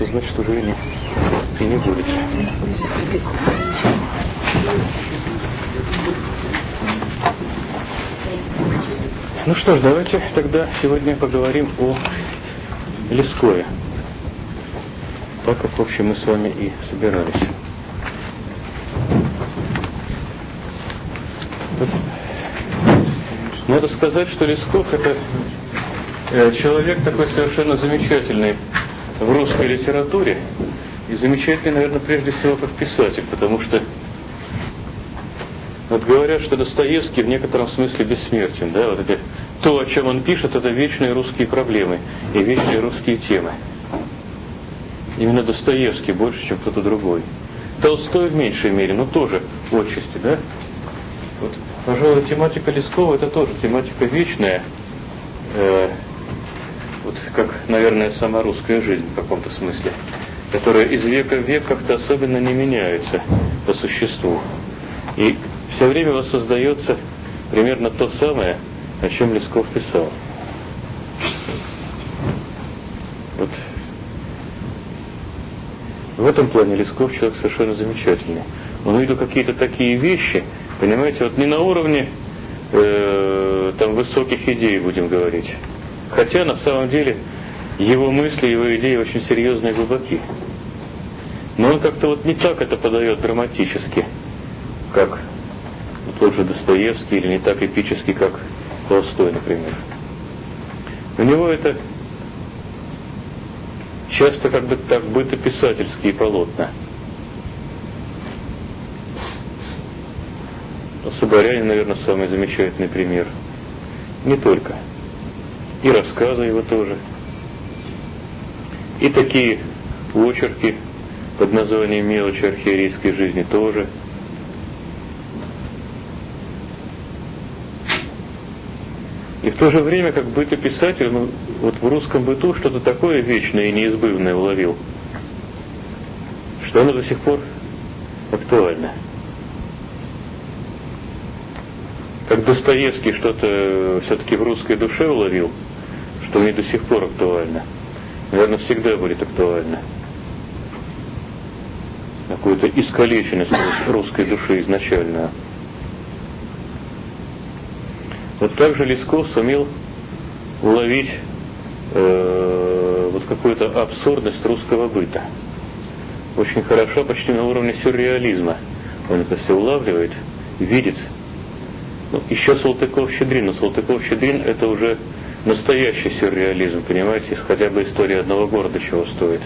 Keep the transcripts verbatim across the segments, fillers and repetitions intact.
Значит, уже и не, и не будет. Ну что ж, давайте тогда сегодня поговорим о Лескове. Так как, в общем, мы с вами и собирались. Надо сказать, что Лесков — это человек такой совершенно замечательный в русской литературе, и замечательный, наверное, прежде всего как писатель, потому что вот говорят, что Достоевский в некотором смысле бессмертен, да, вот это, то, о чем он пишет, это вечные русские проблемы и вечные русские темы. Именно Достоевский больше, чем кто-то другой. Толстой в меньшей мере, но тоже отчасти, да. Вот, пожалуй, тематика Лескова — это тоже тематика вечная, э, вот как, наверное, сама русская жизнь в каком-то смысле, которая из века в век как-то особенно не меняется по существу. И все время воссоздается примерно то самое, о чем Лесков писал. Вот. В этом плане Лесков человек совершенно замечательный. Он увидел какие-то такие вещи, понимаете, вот не на уровне э, там высоких идей, будем говорить. Хотя на самом деле его мысли, его идеи очень серьезные и глубоки. Но он как-то вот не так это подает драматически, как тот же Достоевский, или не так эпически, как Толстой, например. У него это часто как бы так бытописательские полотна. Соборянин, наверное, самый замечательный пример. Не только. И рассказы его тоже. И такие очерки под названием «Мелочи архиерейской жизни» тоже. И в то же время, как бытописатель, ну, вот в русском быту что-то такое вечное и неизбывное уловил, что оно до сих пор актуально. Как Достоевский что-то все-таки в русской душе уловил, что не до сих пор актуально. Наверное, всегда будет актуально. Какую-то искалеченность русской души изначально. Вот так же Лесков сумел уловить э, вот какую-то абсурдность русского быта. Очень хорошо, почти на уровне сюрреализма. Он это все улавливает, видит. Ну, еще Салтыков-Щедрин, но Салтыков-Щедрин — это уже настоящий сюрреализм, понимаете, хотя бы история одного города чего стоит.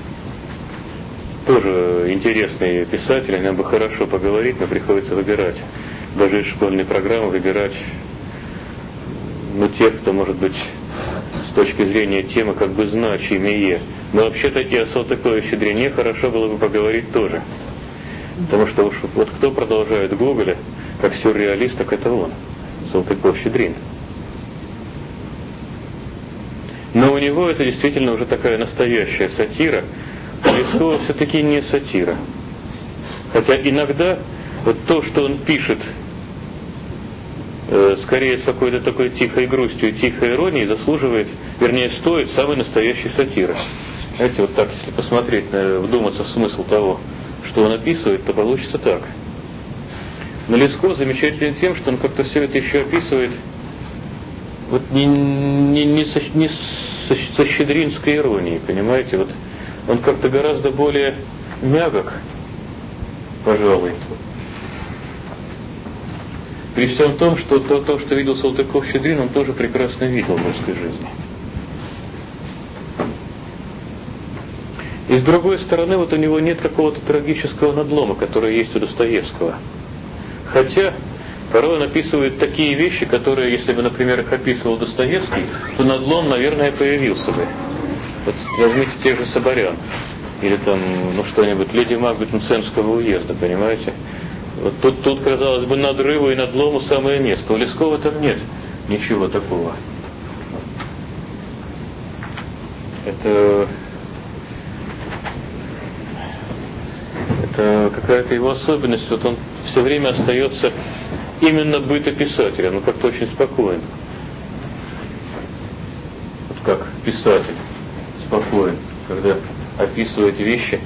Тоже интересный писатель, о нем бы хорошо поговорить, но приходится выбирать. Даже из школьной программы выбирать, ну, тех, кто, может быть, с точки зрения темы как бы значимее. Но вообще-то и о Салтыкове-Щедрине хорошо было бы поговорить тоже. Потому что уж вот кто продолжает Гоголя как сюрреалист, так это он, Салтыков-Щедрин. Но у него это действительно уже такая настоящая сатира. У Лескова все-таки не сатира. Хотя иногда вот то, что он пишет, э, скорее с какой-то такой тихой грустью и тихой иронией, заслуживает, вернее, стоит самой настоящей сатиры. Знаете, вот так, если посмотреть, вдуматься в смысл того, что он описывает, то получится так. Но Лесков замечателен тем, что он как-то все это еще описывает вот не, не, не, со, не со, со щедринской иронией, понимаете? Вот он как-то гораздо более мягок, пожалуй. При всем том, что то, то что видел Салтыков-Щедрин, он тоже прекрасно видел в русской жизни. И с другой стороны, вот у него нет какого-то трагического надлома, который есть у Достоевского. Хотя порой он описывает такие вещи, которые, если бы, например, их описывал Достоевский, то надлом, наверное, появился бы. Вот возьмите тех же Соборян. Или там, ну что-нибудь, леди Макбет Мценского уезда, понимаете? Вот тут, тут, казалось бы, надрыву и надлому самое место. У Лескова там нет ничего такого. Это... Это какая-то его особенность. Вот он все время остается именно бытописателем, он как-то очень спокоен. Вот как писатель спокоен, когда описывает вещи,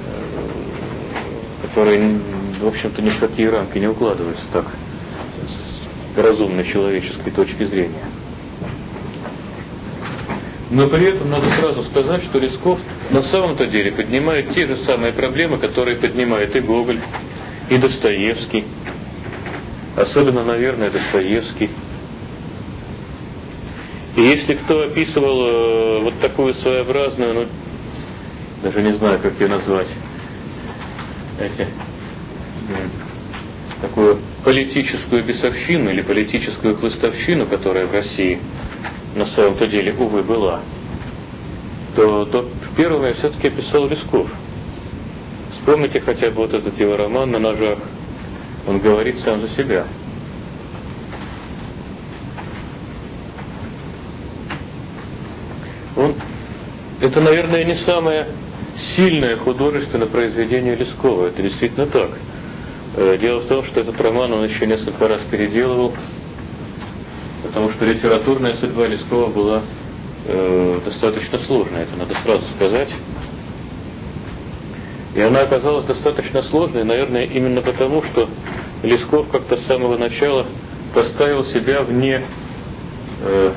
которые, в общем-то, ни в какие рамки не укладываются так, с разумной человеческой точки зрения. Но при этом надо сразу сказать, что Лесков на самом-то деле поднимает те же самые проблемы, которые поднимает и Гоголь, и Достоевский. Особенно, наверное, Достоевский. И если кто описывал э, вот такую своеобразную, ну, даже не знаю, как ее назвать, знаете, э, такую политическую бесовщину или политическую хлыстовщину, которая в России на самом-то деле, увы, была, то, то первым я все-таки описал Лесков. Вспомните хотя бы вот этот его роман «На ножах». Он говорит сам за себя. Он, это, наверное, не самое сильное художественное произведение Лескова. Это действительно так. Дело в том, что этот роман он еще несколько раз переделывал, потому что литературная судьба Лескова была э, достаточно сложная, это надо сразу сказать. И она оказалась достаточно сложной, наверное, именно потому, что Лесков как-то с самого начала поставил себя вне э,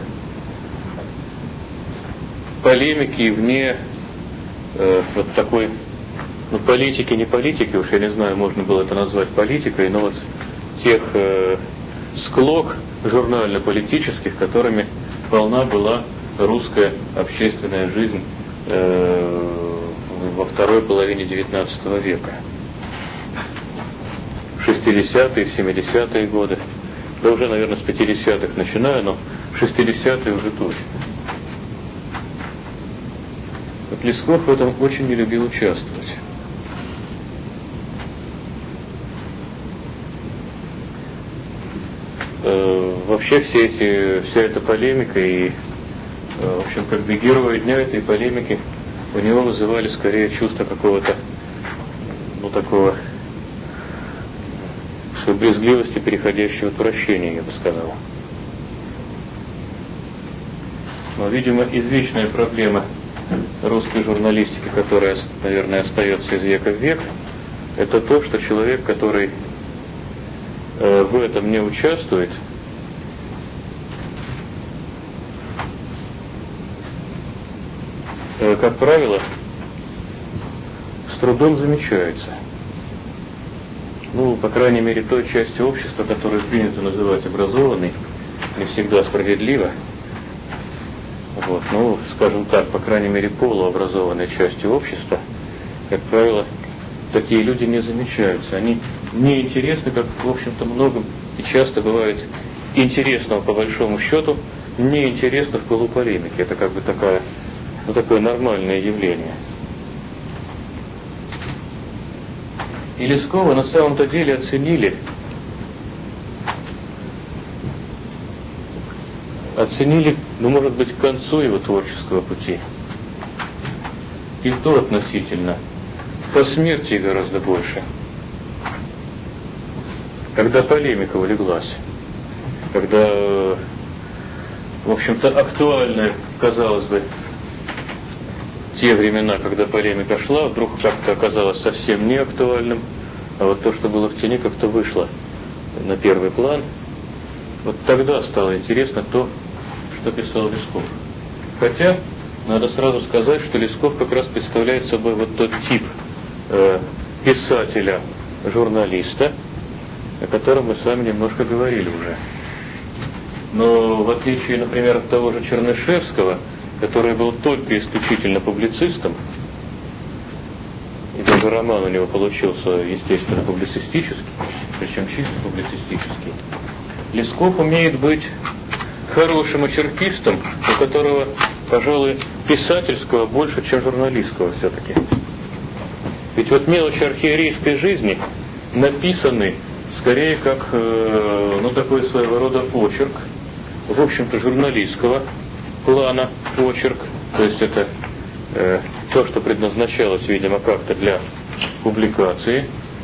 полемики, вне э, вот такой, ну, политики, не политики, уж я не знаю, можно было это назвать политикой, но вот тех э, склок журнально-политических, которыми полна была русская общественная жизнь э, во второй половине девятнадцатого века. В шестидесятые, в семидесятые годы, да уже, наверное, с пятидесятых начинаю, но в шестидесятые уже точно. Вот Лесков в этом очень не любил участвовать. Э, вообще все эти, вся эта полемика и, э, в общем, как бы герои дня этой полемики у него вызывали скорее чувство какого-то, ну, такого, что брезгливости, переходящего в отвращение, я бы сказал. Но, видимо, извечная проблема русской журналистики, которая, наверное, остается из века в век, это то, что человек, который э, в этом не участвует, э, как правило, с трудом замечается. Ну, по крайней мере, той части общества, которую принято называть образованной, не всегда справедливо. Вот, ну, скажем так, по крайней мере, полуобразованной части общества, как правило, такие люди не замечаются. Они не интересны, как, в общем-то, много и часто бывает интересного, по большому счету, неинтересно в полуполемике. Это как бы такая, ну, такое нормальное явление. И Лескова на самом-то деле оценили, оценили, ну, может быть, к концу его творческого пути. И то относительно. По смерти гораздо больше. Когда полемика улеглась. Когда, в общем-то, актуальная, казалось бы, те времена, когда полемика шла, вдруг как-то оказалось совсем не актуальным, а вот то, что было в тени, как-то вышло на первый план. Вот тогда стало интересно то, что писал Лесков. Хотя, надо сразу сказать, что Лесков как раз представляет собой вот тот тип э, писателя-журналиста, о котором мы с вами немножко говорили уже. Но в отличие, например, от того же Чернышевского, который был только исключительно публицистом, и даже роман у него получился, естественно, публицистический, причем чисто публицистический, Лесков умеет быть хорошим очеркистом, у которого, пожалуй, писательского больше, чем журналистского все-таки. Ведь вот мелочи архиерейской жизни написаны скорее как, э, ну, такой своего рода очерк, в общем-то, журналистского плана очерк, то есть это э, то, что предназначалось, видимо, как-то для публикации,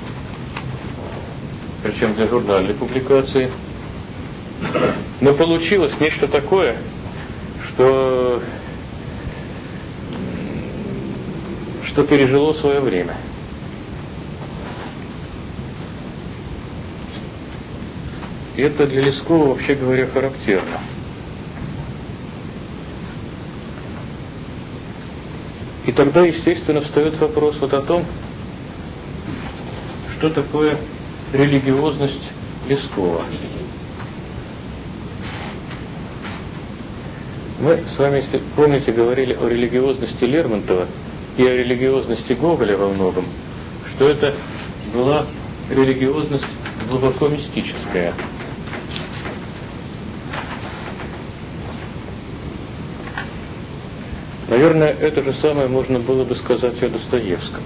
причем для журнальной публикации. Но получилось нечто такое, что, что пережило свое время. И это для Лескова, вообще говоря, характерно. И тогда, естественно, встает вопрос вот о том, что такое религиозность Лескова. Мы с вами, если помните, говорили о религиозности Лермонтова и о религиозности Гоголя во многом, что это была религиозность глубоко мистическая. Наверное, это же самое можно было бы сказать о Достоевском.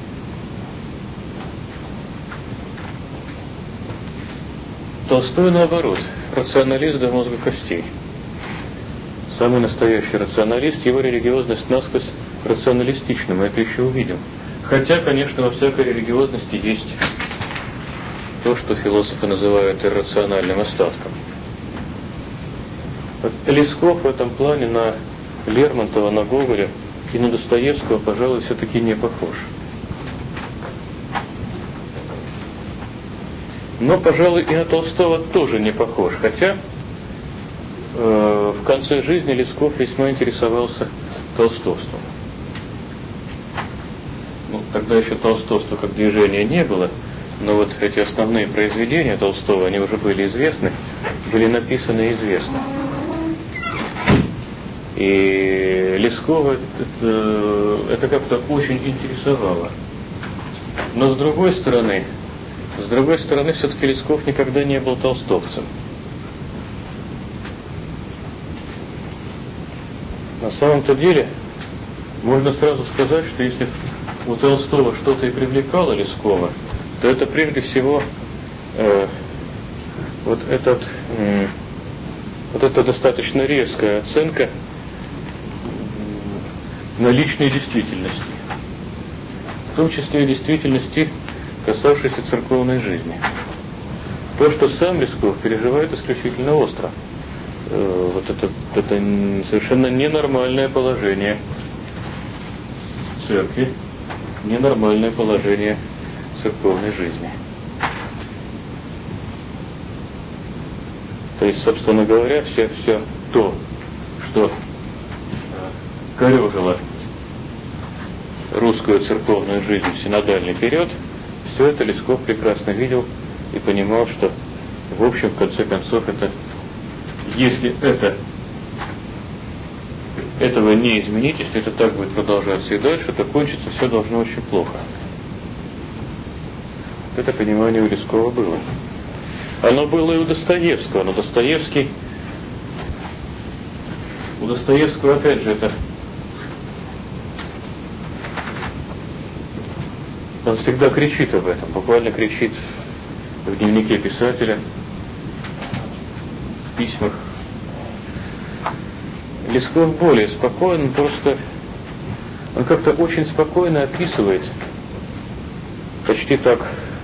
Толстой, наоборот, рационалист до мозга костей. Самый настоящий рационалист, его религиозность насквозь рационалистична, мы это еще увидим. Хотя, конечно, во всякой религиозности есть то, что философы называют иррациональным остатком. Вот Лесков в этом плане на Лермонтова, на Гоголя и на Достоевского, пожалуй, все-таки не похож. Но, пожалуй, и на Толстого тоже не похож, хотя э, в конце жизни Лесков весьма интересовался толстовством. Ну, тогда еще толстовства как движения не было, но вот эти основные произведения Толстого, они уже были известны, были написаны и известны. И Лескова это, это как-то очень интересовало. Но с другой стороны, с другой стороны, все-таки Лесков никогда не был толстовцем. На самом-то деле, можно сразу сказать, что если у Толстого что-то и привлекало Лескова, то это прежде всего э, вот, этот, э, вот эта достаточно резкая оценка наличной действительности, в том числе и действительности, касавшейся церковной жизни. То, что сам Лесков переживает исключительно остро. Э, вот это, это совершенно ненормальное положение церкви, ненормальное положение церковной жизни. То есть, собственно говоря, все, все то, что корежило русскую церковную жизнь в синодальный период, все это Лесков прекрасно видел и понимал, что, в общем, в конце концов, это, если это, этого не изменить, если это так будет продолжаться и дальше, то кончится все должно очень плохо. Это понимание у Лескова было. Оно было и у Достоевского, но Достоевский, у Достоевского, опять же, это он всегда кричит об этом, буквально кричит в дневнике писателя, в письмах. Лесков более спокоен, просто он как-то очень спокойно описывает, почти так,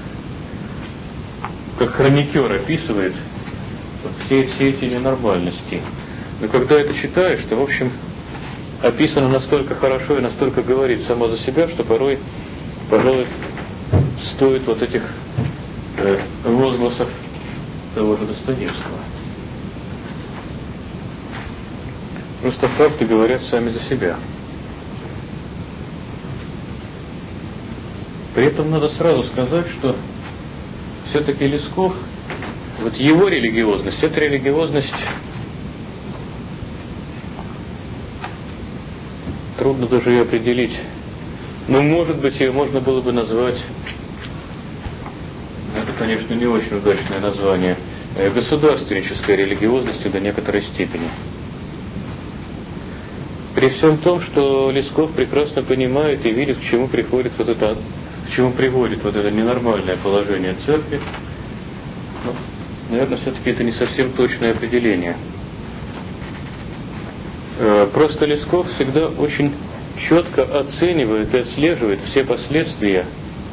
как хроникер описывает вот все, все эти ненормальности. Но когда это читаешь, то, в общем, описано настолько хорошо и настолько говорит само за себя, что порой, пожалуй, стоит вот этих э, возгласов того же Достоевского. Просто факты говорят сами за себя. При этом надо сразу сказать, что все-таки Лесков, вот его религиозность, это религиозность, трудно даже ее определить, но, может быть, ее можно было бы назвать, это, конечно, не очень удачное название, государственнической религиозностью до некоторой степени. При всем том, что Лесков прекрасно понимает и видит, к чему приходит вот это, к чему приводит вот это ненормальное положение церкви, ну, наверное, все-таки это не совсем точное определение. Просто Лесков всегда очень четко оценивает и отслеживает все последствия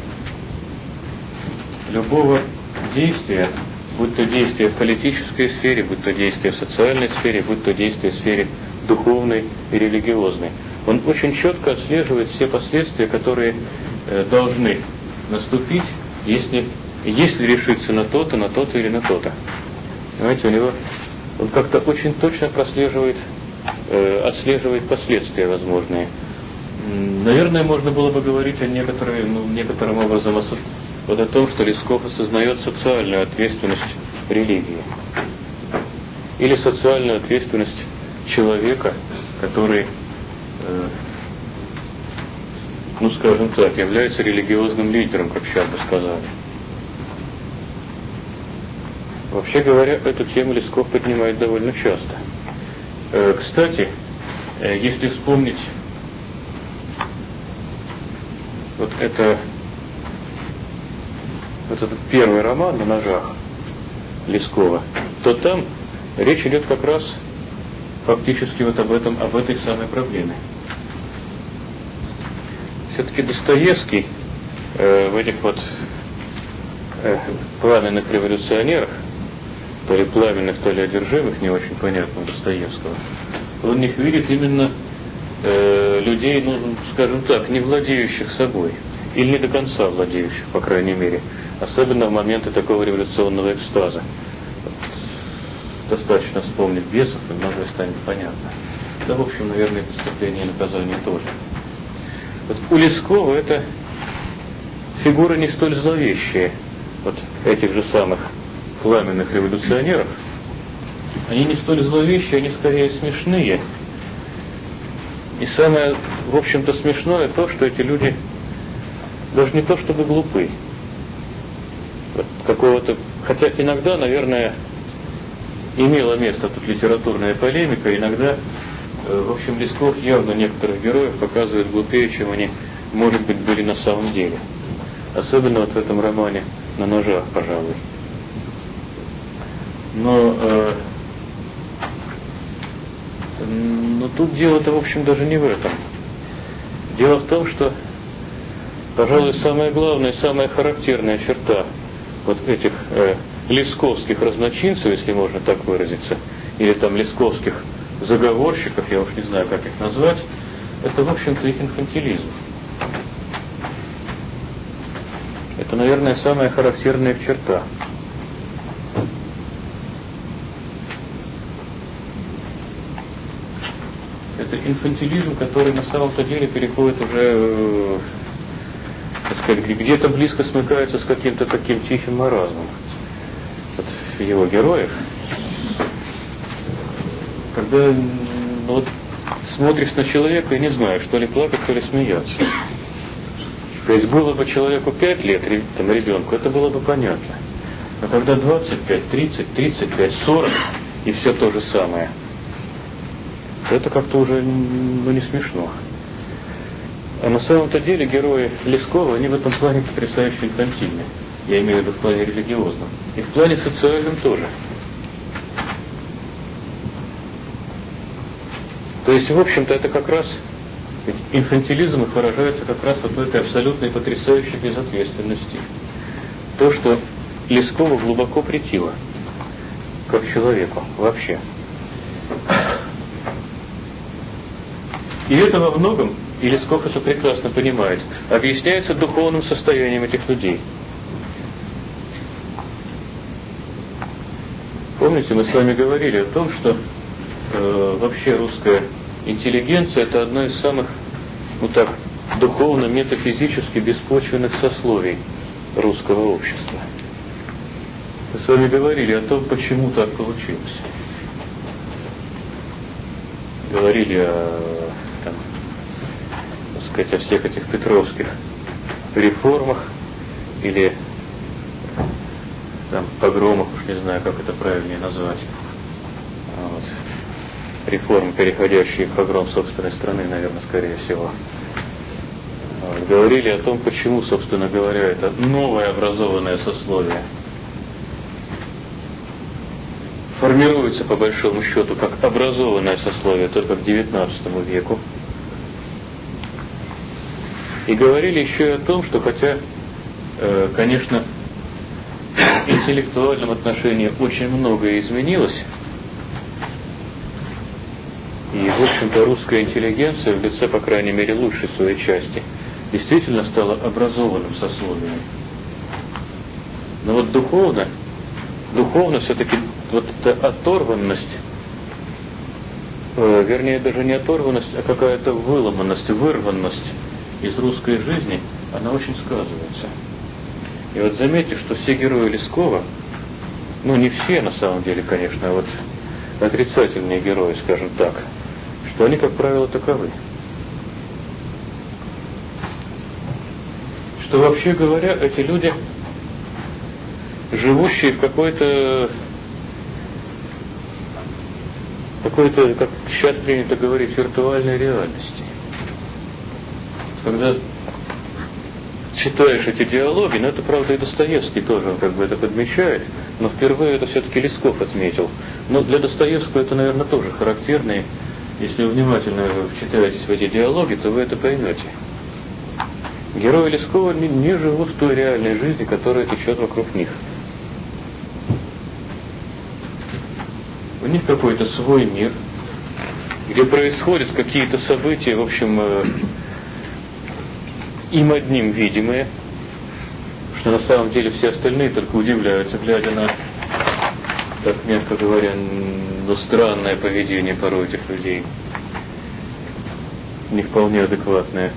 любого действия, будь то действие в политической сфере, будь то действие в социальной сфере, будь то действие в сфере духовной и религиозной. он очень четко отслеживает все последствия, которые э, должны наступить, если, если решиться на то-то, на то-то или на то-то. Понимаете, у него он как-то очень точно прослеживает, э, отслеживает последствия возможные. Наверное, можно было бы говорить о некоторой, ну, некоторым образом о, вот о том, что Лесков осознает социальную ответственность религии. Или социальную ответственность человека, который, э, ну скажем так, является религиозным лидером, как сейчас бы сказали. Вообще говоря, эту тему Лесков поднимает довольно часто. Э, кстати, э, если вспомнить вот это, вот этот первый роман «На ножах» Лескова, то там речь идет как раз фактически вот об этом, об этой самой проблеме. Все-таки Достоевский э, в этих вот э, пламенных революционерах, то ли пламенных, то ли одержимых, не очень понятно у Достоевского, он в них видит именно э, людей, ну, скажем так, не владеющих собой, или не до конца владеющих, по крайней мере, особенно в моменты такого революционного экстаза. Достаточно вспомнить бесов, и многое станет понятно. Да, в общем, наверное, преступление и наказание тоже. Вот у Лескова это фигура не столь зловещая, вот этих же самых пламенных революционеров. Они не столь зловещие, они скорее смешные. И самое, в общем-то, смешное то, что эти люди даже не то чтобы глупы. Вот какого-то, хотя иногда, наверное, имела место тут литературная полемика, иногда, в общем, Лесков явно некоторых героев показывает глупее, чем они, может быть, были на самом деле. Особенно вот в этом романе «На ножах», пожалуй. Но, э, но тут дело-то, в общем, даже не в этом. Дело в том, что, пожалуй, самая главная, самая характерная черта вот этих э, лесковских разночинцев, если можно так выразиться, или там лесковских заговорщиков, я уж не знаю, как их назвать, это, в общем-то, их инфантилизм. Это, наверное, самая характерная их черта. Это инфантилизм, который на самом-то деле переходит уже, так сказать, где-то близко смыкается с каким-то таким тихим маразмом. Вот его героев, когда ну, вот, смотришь на человека и не знаешь, что ли плакать, то ли смеяться. То есть было бы человеку пять лет, там, ребенку, это было бы понятно. Но когда двадцать пять, тридцать, тридцать пять, сорок и все то же самое, это как-то уже ну, не смешно. А на самом-то деле герои Лескова, они в этом плане потрясающе инфантильны. Я имею в виду в плане религиозном. И в плане социальном тоже. То есть, в общем-то, это как раз инфантилизм их выражается как раз вот в этой абсолютной потрясающей безответственности. То, что Лескову глубоко претило, как человеку вообще. И это во многом, и Лесков это прекрасно понимает, объясняется духовным состоянием этих людей. Помните, мы с вами говорили о том, что э, вообще русская интеллигенция это одно из самых, ну так, духовно-метафизически беспочвенных сословий русского общества. Мы с вами говорили о том, почему так получилось. Говорили о, там, так сказать, о всех этих петровских реформах или там погромах, уж не знаю, как это правильнее назвать. Вот. Реформы, переходящие в погром собственной страны, наверное, скорее всего. Вот. Говорили о том, почему, собственно говоря, это новое образованное сословие формируется, по большому счету, как образованное сословие только к девятнадцатому веку. И говорили еще и о том, что хотя, э, конечно, в интеллектуальном отношении очень многое изменилось, И, в общем-то, русская интеллигенция, в лице, по крайней мере, лучшей своей части, действительно стала образованным сословием. Но вот духовно, духовно все-таки вот эта оторванность, э, вернее, даже не оторванность, а какая-то выломанность, вырванность из русской жизни, она очень сказывается. И вот заметьте, что все герои Лескова, ну не все на самом деле, конечно, а вот отрицательные герои, скажем так, что они, как правило, таковы. Что, вообще говоря, эти люди, живущие в какой-то, какой-то, как сейчас принято говорить, виртуальной реальности. Когда читаешь эти диалоги, но это, правда, и Достоевский тоже, он как бы это подмечает, но впервые это все-таки Лесков отметил. Но для Достоевского это, наверное, тоже характерно, и если вы внимательно вчитаетесь в эти диалоги, то вы это поймете. Герои Лескова не, не живут в той реальной жизни, которая течет вокруг них. У них какой-то свой мир, где происходят какие-то события, в общем, э, им одним видимые, что на самом деле все остальные только удивляются, глядя на, так мягко говоря, ну, странное поведение порой этих людей, не вполне адекватное.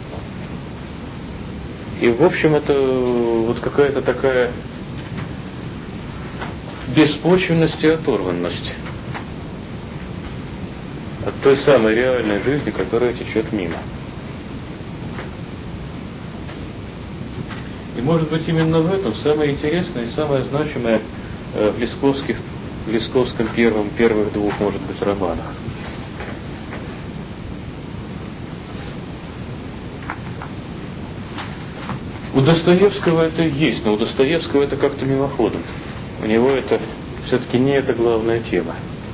И, в общем, это вот какая-то такая беспочвенность и оторванность от той самой реальной жизни, которая течет мимо. И, может быть, именно в этом самое интересное и самое значимое в Лесковских, в Лесковском первом, первых двух, может быть, романах. У Достоевского это есть, но у Достоевского это как-то мимоходом. У него это все-таки не эта главная тема.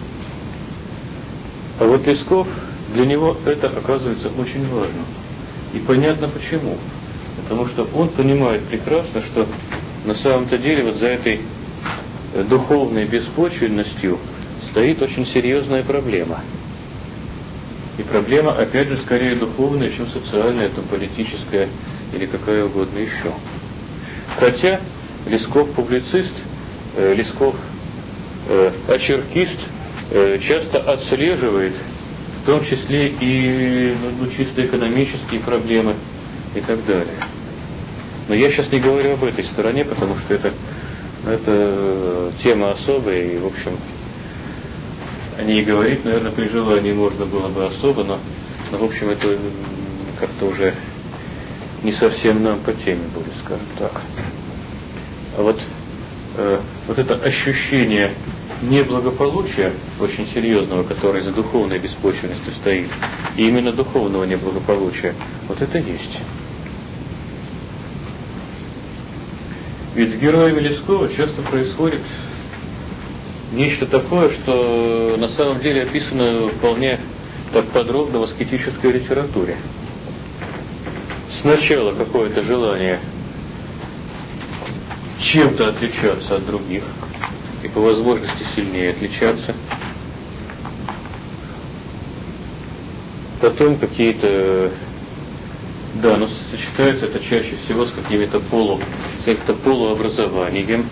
А вот Лесков, для него это оказывается очень важно. И понятно почему. Потому что он понимает прекрасно, что на самом-то деле вот за этой духовной беспочвенностью стоит очень серьезная проблема. И проблема, опять же, скорее духовная, чем социальная, там, политическая или какая угодно еще. Хотя Лесков публицист, э, Лесков э, очеркист, э, часто отслеживает в том числе и ну, чисто экономические проблемы и так далее. Но я сейчас не говорю об этой стороне, потому что это, это тема особая, и, в общем, о ней говорить, наверное, при желании можно было бы особо, но, но в общем, это как-то уже не совсем нам по теме будет, скажем так. А вот, э, вот это ощущение неблагополучия, очень серьезного, которое за духовной беспочвенностью стоит, и именно духовного неблагополучия, вот это есть. Ведь с героями Лескова часто происходит нечто такое, что на самом деле описано вполне так подробно в аскетической литературе. Сначала какое-то желание чем-то отличаться от других, и по возможности сильнее отличаться. Потом какие-то... Да, но сочетается это чаще всего с какими-то полу, с каким-то полуобразованием.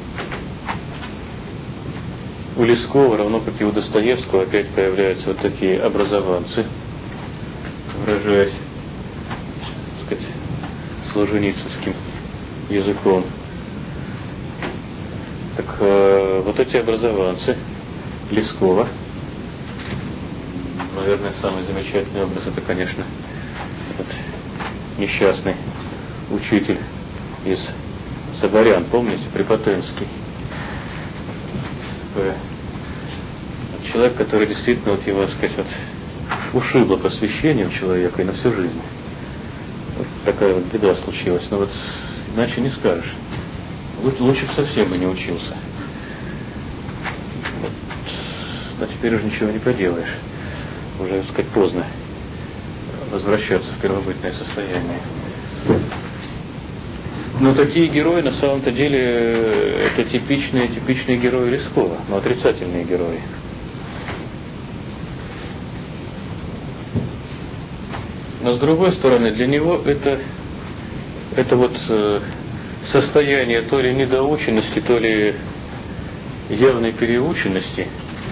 У Лескова, равно как и у Достоевского, опять появляются вот такие образованцы, выражаясь, так сказать, солженицынским языком. Так э, вот эти образованцы Лескова, наверное, самый замечательный образ, это, конечно, этот несчастный учитель из Соборян, помните, Препотенский. Человек, который действительно, вот его, так сказать, вот, ушибло посвящением человека и на всю жизнь. Вот такая вот беда случилась. Но вот иначе не скажешь. Лучше бы совсем бы не учился. Вот. Но теперь уже ничего не поделаешь. Уже, так сказать, поздно возвращаться в первобытное состояние. Но такие герои, на самом-то деле, это типичные, типичные герои Лескова, но отрицательные герои. Но с другой стороны, для него это, это вот э, состояние то ли недоученности, то ли явной переученности,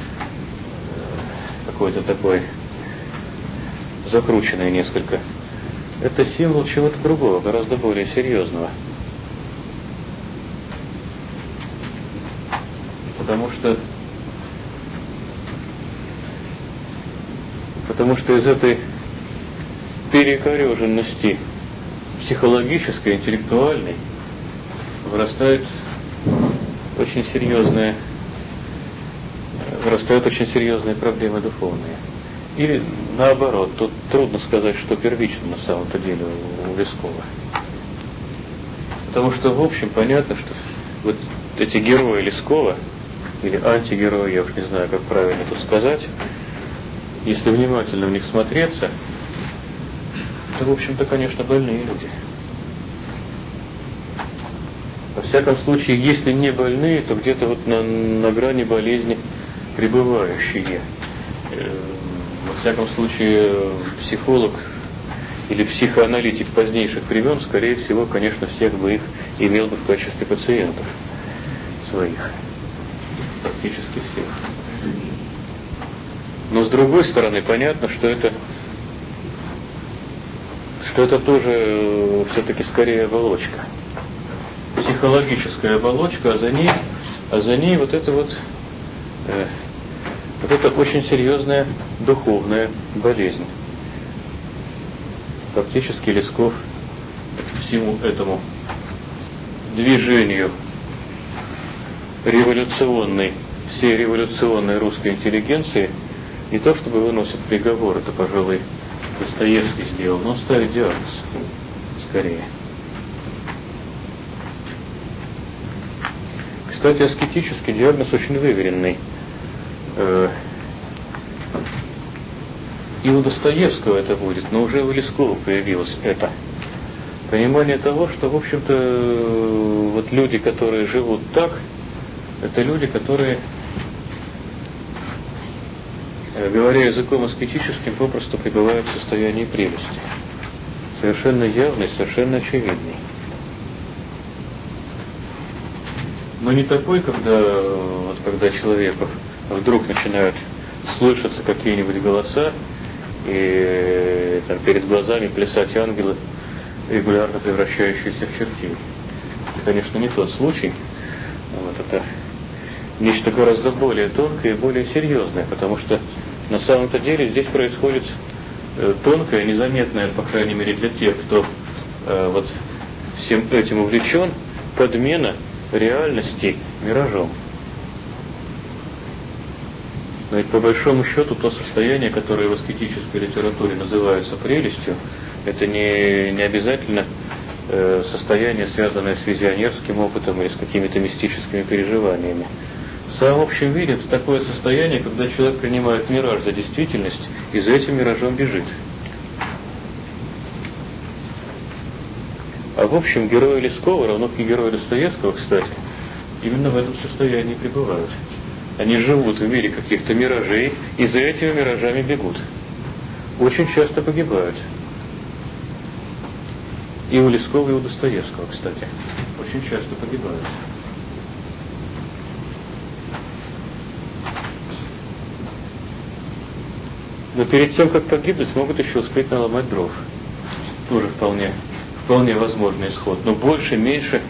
какой-то такой закрученный несколько, это символ чего-то другого, гораздо более серьезного. Потому что потому что из этой перекореженности психологической, интеллектуальной вырастает очень серьезная вырастают очень серьезные проблемы духовные. Или наоборот, тут трудно сказать, что первично на самом-то деле у Лескова. Потому что, в общем, понятно, что вот эти герои Лескова, или антигерои, я уж не знаю, как правильно тут сказать, если внимательно в них смотреться, то, в общем-то, конечно, больные люди. Во всяком случае, если не больные, то где-то вот на, на грани болезни пребывающие. Во всяком случае, психолог или психоаналитик позднейших времен, скорее всего, конечно, всех бы их имел бы в качестве пациентов своих. Практически всех. Но с другой стороны, понятно, что это что это тоже все-таки скорее оболочка. Психологическая оболочка, а за ней, а за ней вот это вот э, вот это очень серьезная духовная болезнь. Фактически Лесков всему этому движению революционной, всей революционной русской интеллигенции не то чтобы выносит приговор, это, пожалуй, Достоевский сделал, но ставит диагноз, скорее. Кстати, аскетический диагноз очень выверенный. И у Достоевского это будет, но уже у Лескова появилось это. Понимание того, что, в общем-то, вот люди, которые живут так, это люди, которые, говоря языком аскетическим, попросту пребывают в состоянии прелести. Совершенно явный, совершенно очевидный. Но не такой, когда, вот, когда человеку вдруг начинают слышаться какие-нибудь голоса, и там, перед глазами плясать ангелы, регулярно превращающиеся в чертей. Это, конечно, не тот случай. Вот это нечто гораздо более тонкое и более серьезное, потому что на самом-то деле здесь происходит э, тонкое, незаметное, по крайней мере для тех, кто э, вот всем этим увлечен, подмена реальности миражом. Но ведь по большому счету то состояние, которое в аскетической литературе называется прелестью, это не, не обязательно э, состояние, связанное с визионерским опытом или с какими-то мистическими переживаниями. В самом общем виде это такое состояние, когда человек принимает мираж за действительность и за этим миражом бежит. А в общем герои Лескова, равно как и герои Достоевского, кстати, именно в этом состоянии пребывают. Они живут в мире каких-то миражей и за этими миражами бегут. Очень часто погибают. И у Лескова, и у Достоевского, кстати. Очень часто погибают. Но перед тем, как погибнуть, могут еще успеть наломать дров. Тоже вполне, вполне возможный исход. Но больше, меньше...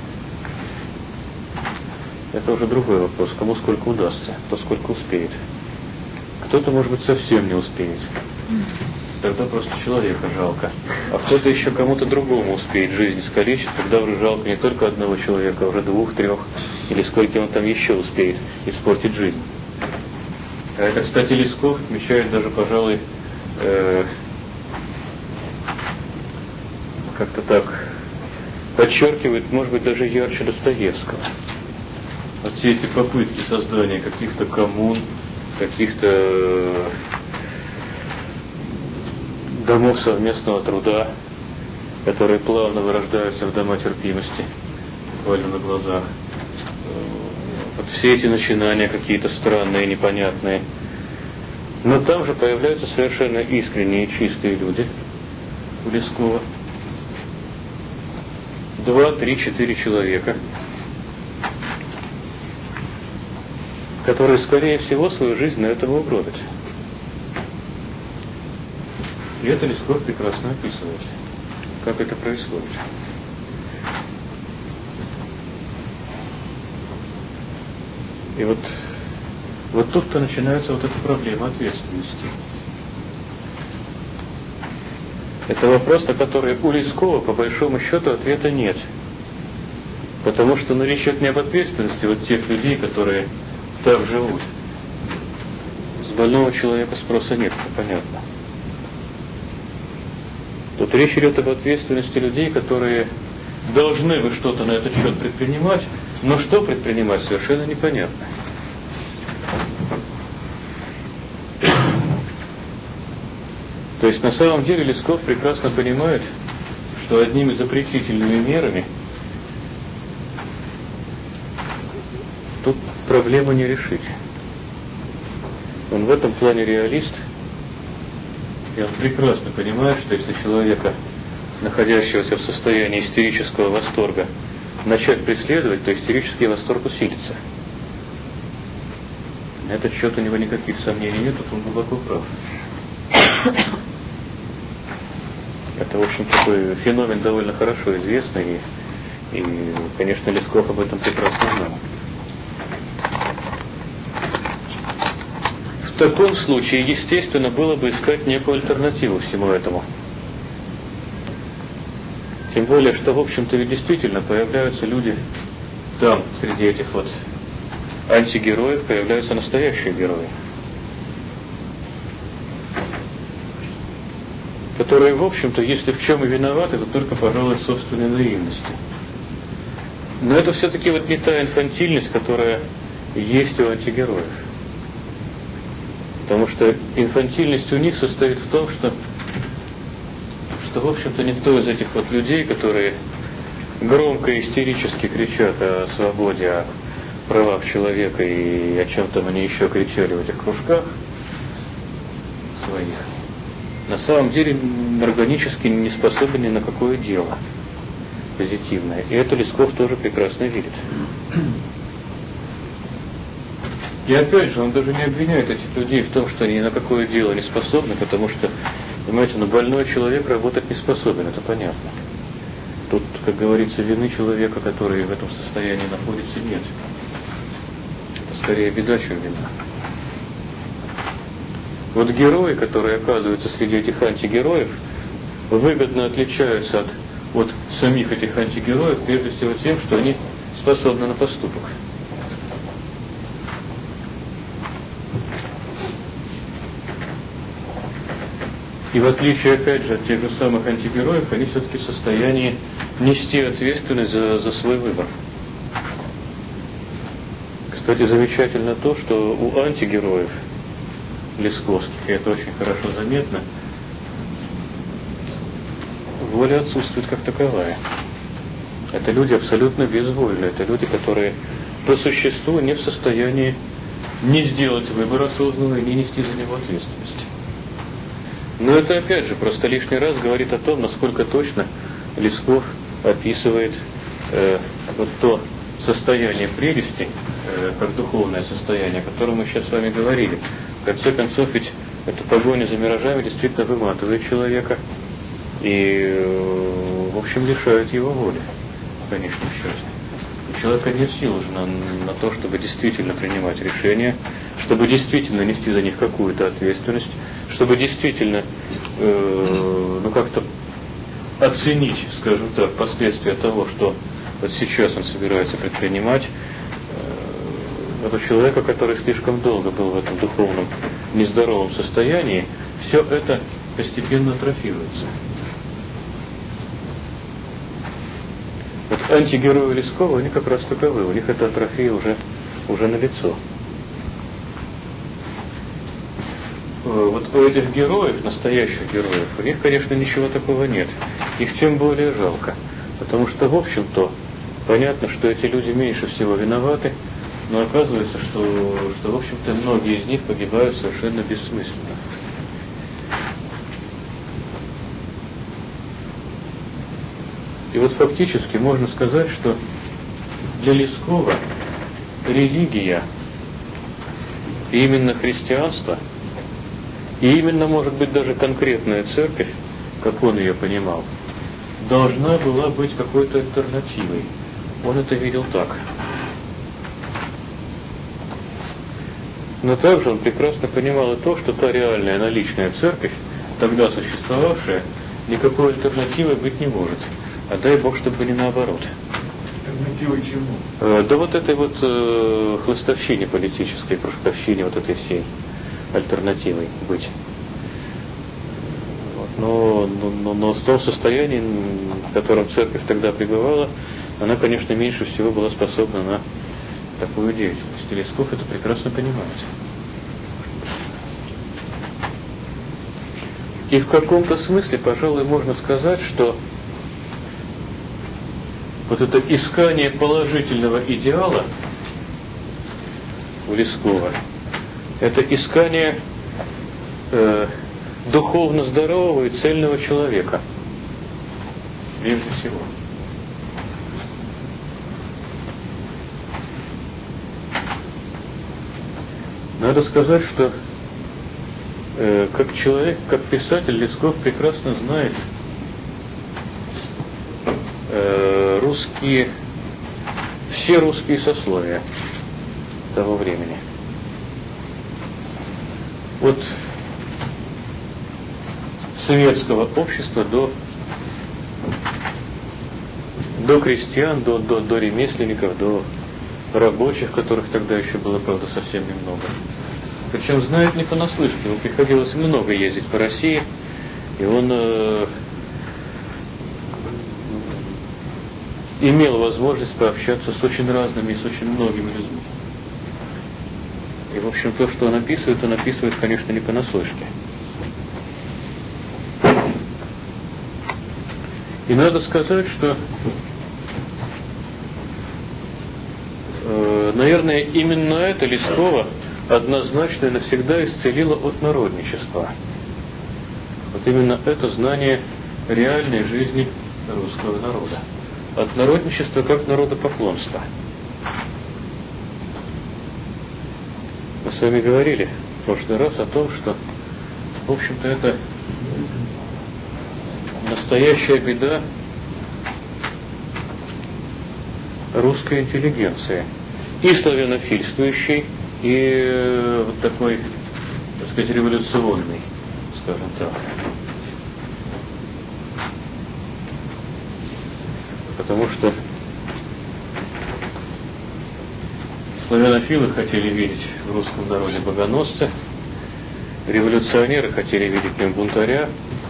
Это уже другой вопрос. Кому сколько удастся, кто сколько успеет. Кто-то, может быть, совсем не успеет. Тогда просто человека жалко. А кто-то еще кому-то другому успеет жизнь искалечить, тогда уже жалко не только одного человека, а уже двух, трех, или сколько он там еще успеет испортить жизнь. А это, кстати, Лесков отмечает даже, пожалуй, э, как-то так подчеркивает, может быть, даже ярче Достоевского. Вот все эти попытки создания каких-то коммун, каких-то домов совместного труда, которые плавно вырождаются в дома терпимости, буквально на глазах. Вот все эти начинания какие-то странные, непонятные. Но там же появляются совершенно искренние, чистые люди, у Лескова. Два, три, четыре человека, которые, скорее всего, свою жизнь на этом угробят. И это Лесков прекрасно описывает, как это происходит. И вот, вот тут-то начинается вот эта проблема ответственности. Это вопрос, на который у Лескова, по большому счету, ответа нет. Потому что, ну, речь идет не об ответственности вот тех людей, которые так живут. С больного человека спроса нет, это понятно. Тут речь идет об ответственности людей, которые должны бы что-то на этот счет предпринимать, но что предпринимать, совершенно непонятно. То есть на самом деле Лесков прекрасно понимает, что одними запретительными мерами тут проблему не решить. Он в этом плане реалист, и он прекрасно понимает, что если человека, находящегося в состоянии истерического восторга, начать преследовать, то истерический восторг усилится. На этот счет у него никаких сомнений нет, тут он глубоко прав. Это, в общем, такой феномен довольно хорошо известный, и, и конечно, Лесков об этом прекрасно знал. В таком случае, естественно, было бы искать некую альтернативу всему этому. Тем более, что, в общем-то, ведь действительно появляются люди там, среди этих вот антигероев, появляются настоящие герои, которые, в общем-то, если в чем и виноваты, то только, пожалуй, в собственной наивности. Но это все-таки вот не та инфантильность, которая есть у антигероев. Потому что инфантильность у них состоит в том, что, что в общем-то, никто из этих вот людей, которые громко и истерически кричат о свободе, о правах человека и о чем там они еще кричали в этих кружках своих, на самом деле органически не способен ни на какое дело позитивное. И это Лесков тоже прекрасно видит. И опять же, он даже не обвиняет этих людей в том, что они ни на какое дело не способны, потому что, понимаете, ну, больной человек работать не способен, это понятно. Тут, как говорится, вины человека, который в этом состоянии находится, нет. Это скорее беда, чем вина. Вот герои, которые оказываются среди этих антигероев, выгодно отличаются от вот самих этих антигероев, прежде всего тем, что они способны на поступок. И в отличие, опять же, от тех же самых антигероев, они все-таки в состоянии нести ответственность за, за свой выбор. Кстати, замечательно то, что у антигероев лесковских, и это очень хорошо заметно, воля отсутствует как таковая. Это люди абсолютно безвольные, это люди, которые по существу не в состоянии не сделать выбор осознанный, не нести за него ответственность. Но это опять же просто лишний раз говорит о том, насколько точно Лесков описывает э, вот то состояние прелести, э, как духовное состояние, о котором мы сейчас с вами говорили. В конце концов, ведь эта погоня за миражами действительно выматывает человека и, э, в общем, лишает его воли, в конечном счете. У человека нет сил уже на, на то, чтобы действительно принимать решения, чтобы действительно нести за них какую-то ответственность, чтобы действительно э, ну как-то оценить, скажем так, последствия того, что вот сейчас он собирается предпринимать. Э, это человека, который слишком долго был в этом духовном нездоровом состоянии, все это постепенно атрофируется. Вот антигерои Лескова, они как раз таковы, у них эта атрофия уже, уже налицо. Вот у этих героев, настоящих героев, у них, конечно, ничего такого нет. Их тем более жалко. Потому что, в общем-то, понятно, что эти люди меньше всего виноваты, но оказывается, что, что в общем-то, многие из них погибают совершенно бессмысленно. И вот фактически можно сказать, что для Лескова религия, и именно христианство, и именно, может быть, даже конкретная церковь, как он ее понимал, должна была быть какой-то альтернативой. Он это видел так. Но также он прекрасно понимал и то, что та реальная наличная церковь, тогда существовавшая, никакой альтернативы быть не может. А дай Бог, чтобы не наоборот. Альтернативой чему? Э, да вот этой вот э, хлыстовщине политической, кружковщине, вот этой всей альтернативой быть. Вот. Но, но, но, но в том состоянии, в котором церковь тогда пребывала, она, конечно, меньше всего была способна на такую деятельность. И Лесков это прекрасно понимает. И в каком-то смысле, пожалуй, можно сказать, что вот это искание положительного идеала у Лескова, это искание э, духовно здорового и цельного человека, прежде всего. Надо сказать, что э, как человек, как писатель, Лесков прекрасно знает э, русские, все русские сословия того времени. От советского общества до, до крестьян, до, до, до ремесленников, до рабочих, которых тогда еще было, правда, совсем немного. Причем знает не понаслышке, ему приходилось много ездить по России, и он э, имел возможность пообщаться с очень разными и с очень многими людьми. И, в общем, то, что он описывает, он описывает, конечно, не понаслышке. И надо сказать, что э, наверное, именно это Лескова однозначно и навсегда исцелило от народничества. Вот именно это знание реальной жизни русского народа. От народничества как народопоклонства. Мы с вами говорили в прошлый раз о том, что, в общем-то, это настоящая беда русской интеллигенции. И славянофильствующей, и вот такой, так сказать, революционный, скажем так. Потому что славянофилы хотели видеть в русском народе богоносца, революционеры хотели видеть в нем бунтаря.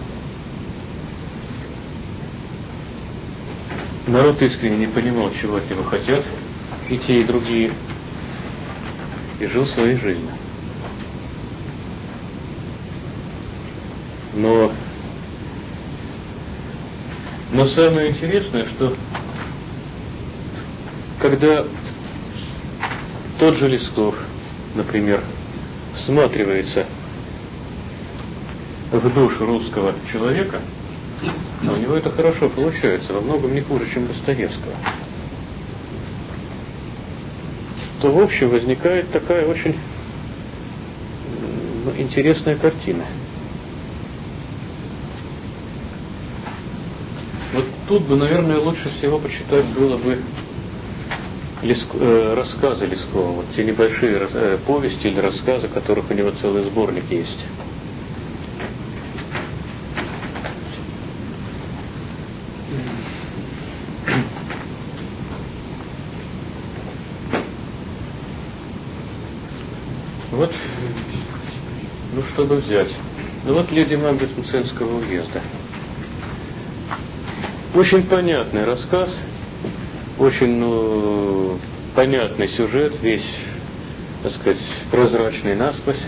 Народ искренне не понимал, чего от него хотят и те, и другие, и жил своей жизнью. Но, но самое интересное, что когда тот же Лесков, например, всматривается в душу русского человека, а у него это хорошо получается, во многом не хуже, чем Достоевского, то в общем возникает такая очень ну, интересная картина. Вот тут бы, наверное, лучше всего почитать было бы Леск... э, рассказы Лескова, вот те небольшие рас... э, повести или рассказы, которых у него целый сборник есть. Вот, ну чтобы взять, ну вот «Леди Макбет Мценского уезда». Очень понятный рассказ, очень ну, понятный сюжет, весь, так сказать, прозрачный насквозь.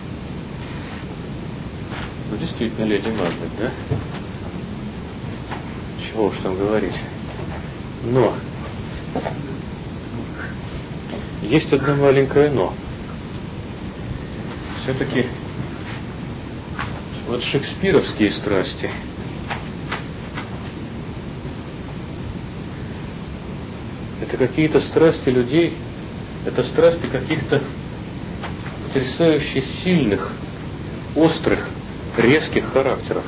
Ну действительно, «Леди Макбет», да? Чего уж там говорить. Но есть одно маленькое «но». Все-таки вот шекспировские страсти, Это какие-то страсти людей, это страсти каких-то потрясающе сильных, острых, резких характеров.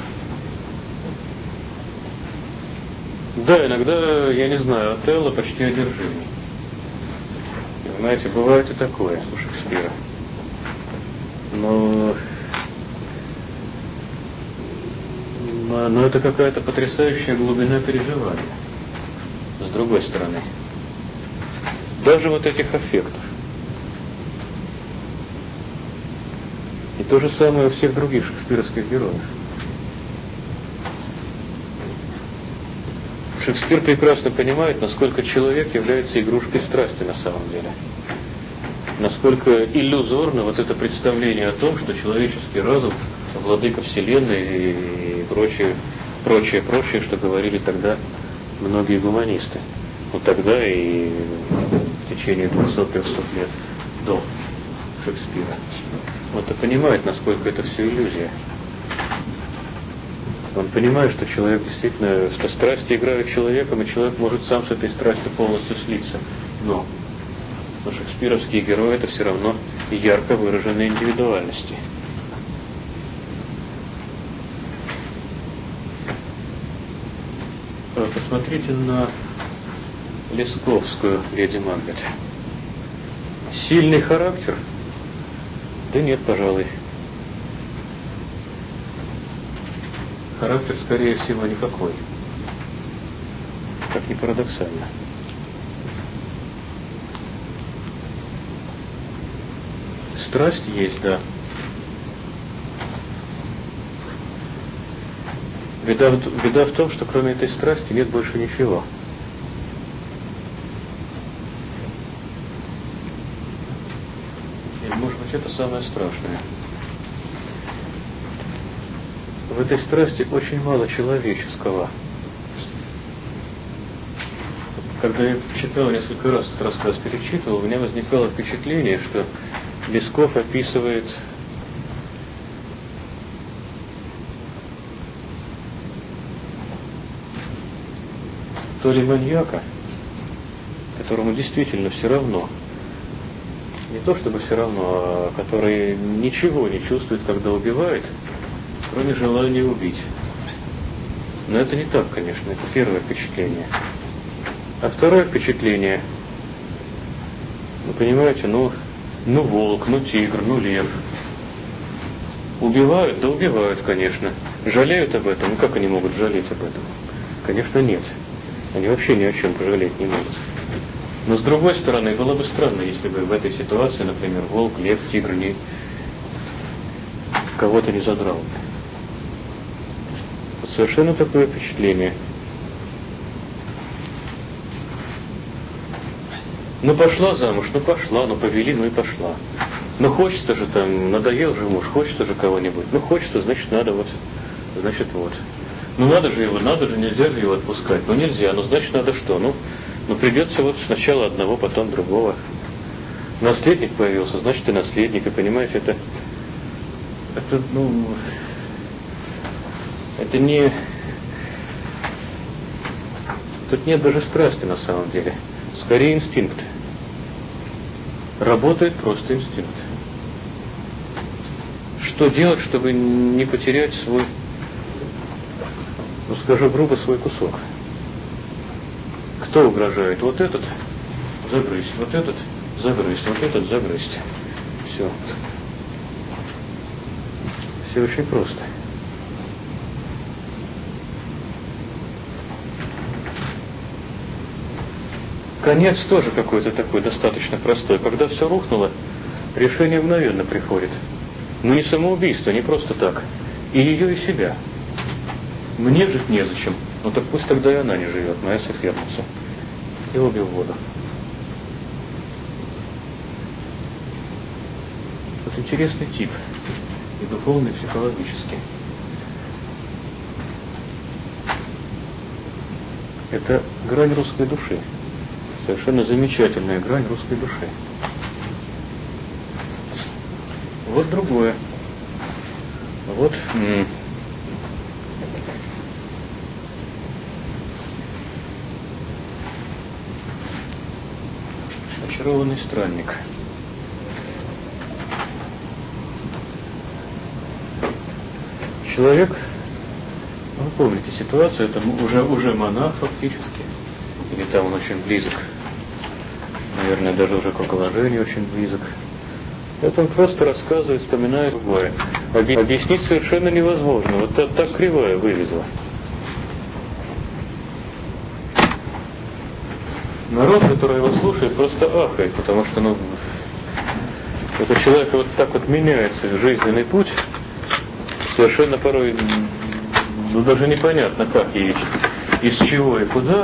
Да, иногда, я не знаю, Отелло почти одержимый. Понимаете, бывает и такое у Шекспира. Но, но, но это какая-то потрясающая глубина переживания. С другой стороны. Даже вот этих аффектов. И то же самое у всех других шекспировских героев. Шекспир прекрасно понимает, насколько человек является игрушкой страсти на самом деле. Насколько иллюзорно вот это представление о том, что человеческий разум, владыка вселенной и прочее, прочее, прочее, что говорили тогда многие гуманисты. Ну тогда и в течение двухсот-трехсот лет до Шекспира. Он-то понимает, насколько это все иллюзия. Он понимает, что человек действительно, что страсти играют человеком, и человек может сам с этой страстью полностью слиться. Но, но шекспировские герои — это все равно ярко выраженные индивидуальности. Посмотрите на Лесковскую леди Макбет. Сильный характер? Да нет, пожалуй. Характер, скорее всего, никакой. Как ни парадоксально. Страсть есть, да. Беда, беда в том, что кроме этой страсти нет больше ничего. И, может быть, это самое страшное. В этой страсти очень мало человеческого. Когда я читал несколько раз этот рассказ, перечитывал, у меня возникало впечатление, что Лесков описывает то ли маньяка, которому действительно все равно, не то чтобы все равно, а который ничего не чувствует, когда убивает, кроме желания убить. Но это не так, конечно, это первое впечатление. А второе впечатление, вы понимаете, ну, ну волк, ну тигр, ну лев. Убивают? Да убивают, конечно. Жалеют об этом? Ну как они могут жалеть об этом? Конечно, нет. Они вообще ни о чем пожалеть не могут. Но с другой стороны, было бы странно, если бы в этой ситуации, например, волк, лев, тигр не кого-то не задрал. Вот совершенно такое впечатление. Ну пошла замуж, ну пошла, ну повели, ну и пошла. Ну хочется же там, надоел же муж, хочется же кого-нибудь. Ну хочется, значит надо вот, значит вот. Ну надо же его, надо же, нельзя же его отпускать. Ну нельзя, ну значит надо что? Ну, ну придется вот сначала одного, потом другого. Наследник появился, значит и наследник. И понимаете, это, это, ну, это не, тут нет даже страсти на самом деле. Скорее инстинкт. Работает просто инстинкт. Что делать, чтобы не потерять свой, ну скажу грубо, свой кусок? Кто угрожает? Вот этот загрызть, вот этот загрызть, вот этот загрызть. Все. Все очень просто. Конец тоже какой-то такой достаточно простой. Когда все рухнуло, решение мгновенно приходит. Но не самоубийство, не просто так. И ее, и себя. Мне жить незачем. Ну так пусть тогда и она не живет, моя соперница. И обе в воду. Вот интересный тип. И духовный, и психологический. Это грань русской души. Совершенно замечательная грань русской души. Вот другое. Вот м- Очарованный странник. Человек, вы помните ситуацию, это уже, уже монах фактически, или там он очень близок, наверное, даже уже к околожению очень близок. Это он просто рассказывает, вспоминает другое. Объяснить совершенно невозможно. Вот так, так кривая вывезла. Народ, который его слушает, просто ахает, потому что, ну, это человек вот так вот меняется жизненный путь, совершенно порой, ну, даже непонятно как и из чего и куда.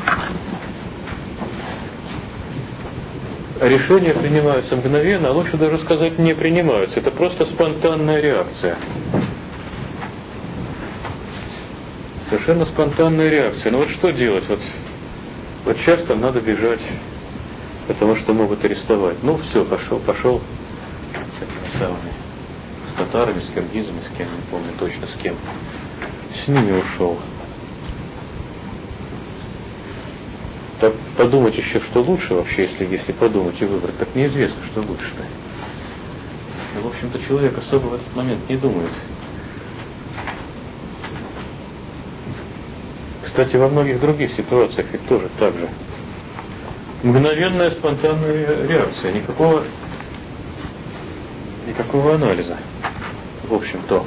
Решения принимаются мгновенно, а лучше даже сказать не принимаются. Это просто спонтанная реакция. Совершенно спонтанная реакция. Ну вот что делать? Вот, вот сейчас там надо бежать, потому что могут арестовать. Ну все, пошел, пошел с этими самыми, с татарами, с киргизами, с кем, не помню точно с кем. С ними ушел. Так подумать еще, что лучше вообще, если, если подумать и выбрать, так неизвестно, что лучше-то. Но, в общем-то, человек особо в этот момент не думает. Кстати, во многих других ситуациях ведь тоже так же. Мгновенная спонтанная реакция, никакого, никакого анализа, в общем-то.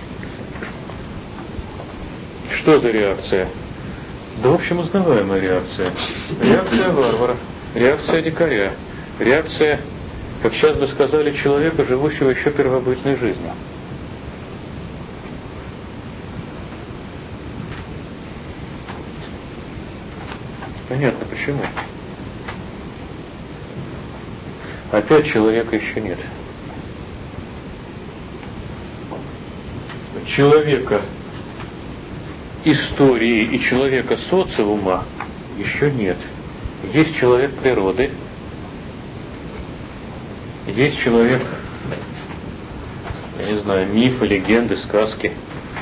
Что за реакция? Да, в общем, узнаваемая реакция. Реакция варвара, реакция дикаря, реакция, как сейчас бы сказали, человека, живущего еще первобытной жизнью. Понятно, почему. Опять человека еще нет. Человека истории и человека социума еще нет. Есть человек природы, есть человек, я не знаю, мифы, легенды, сказки.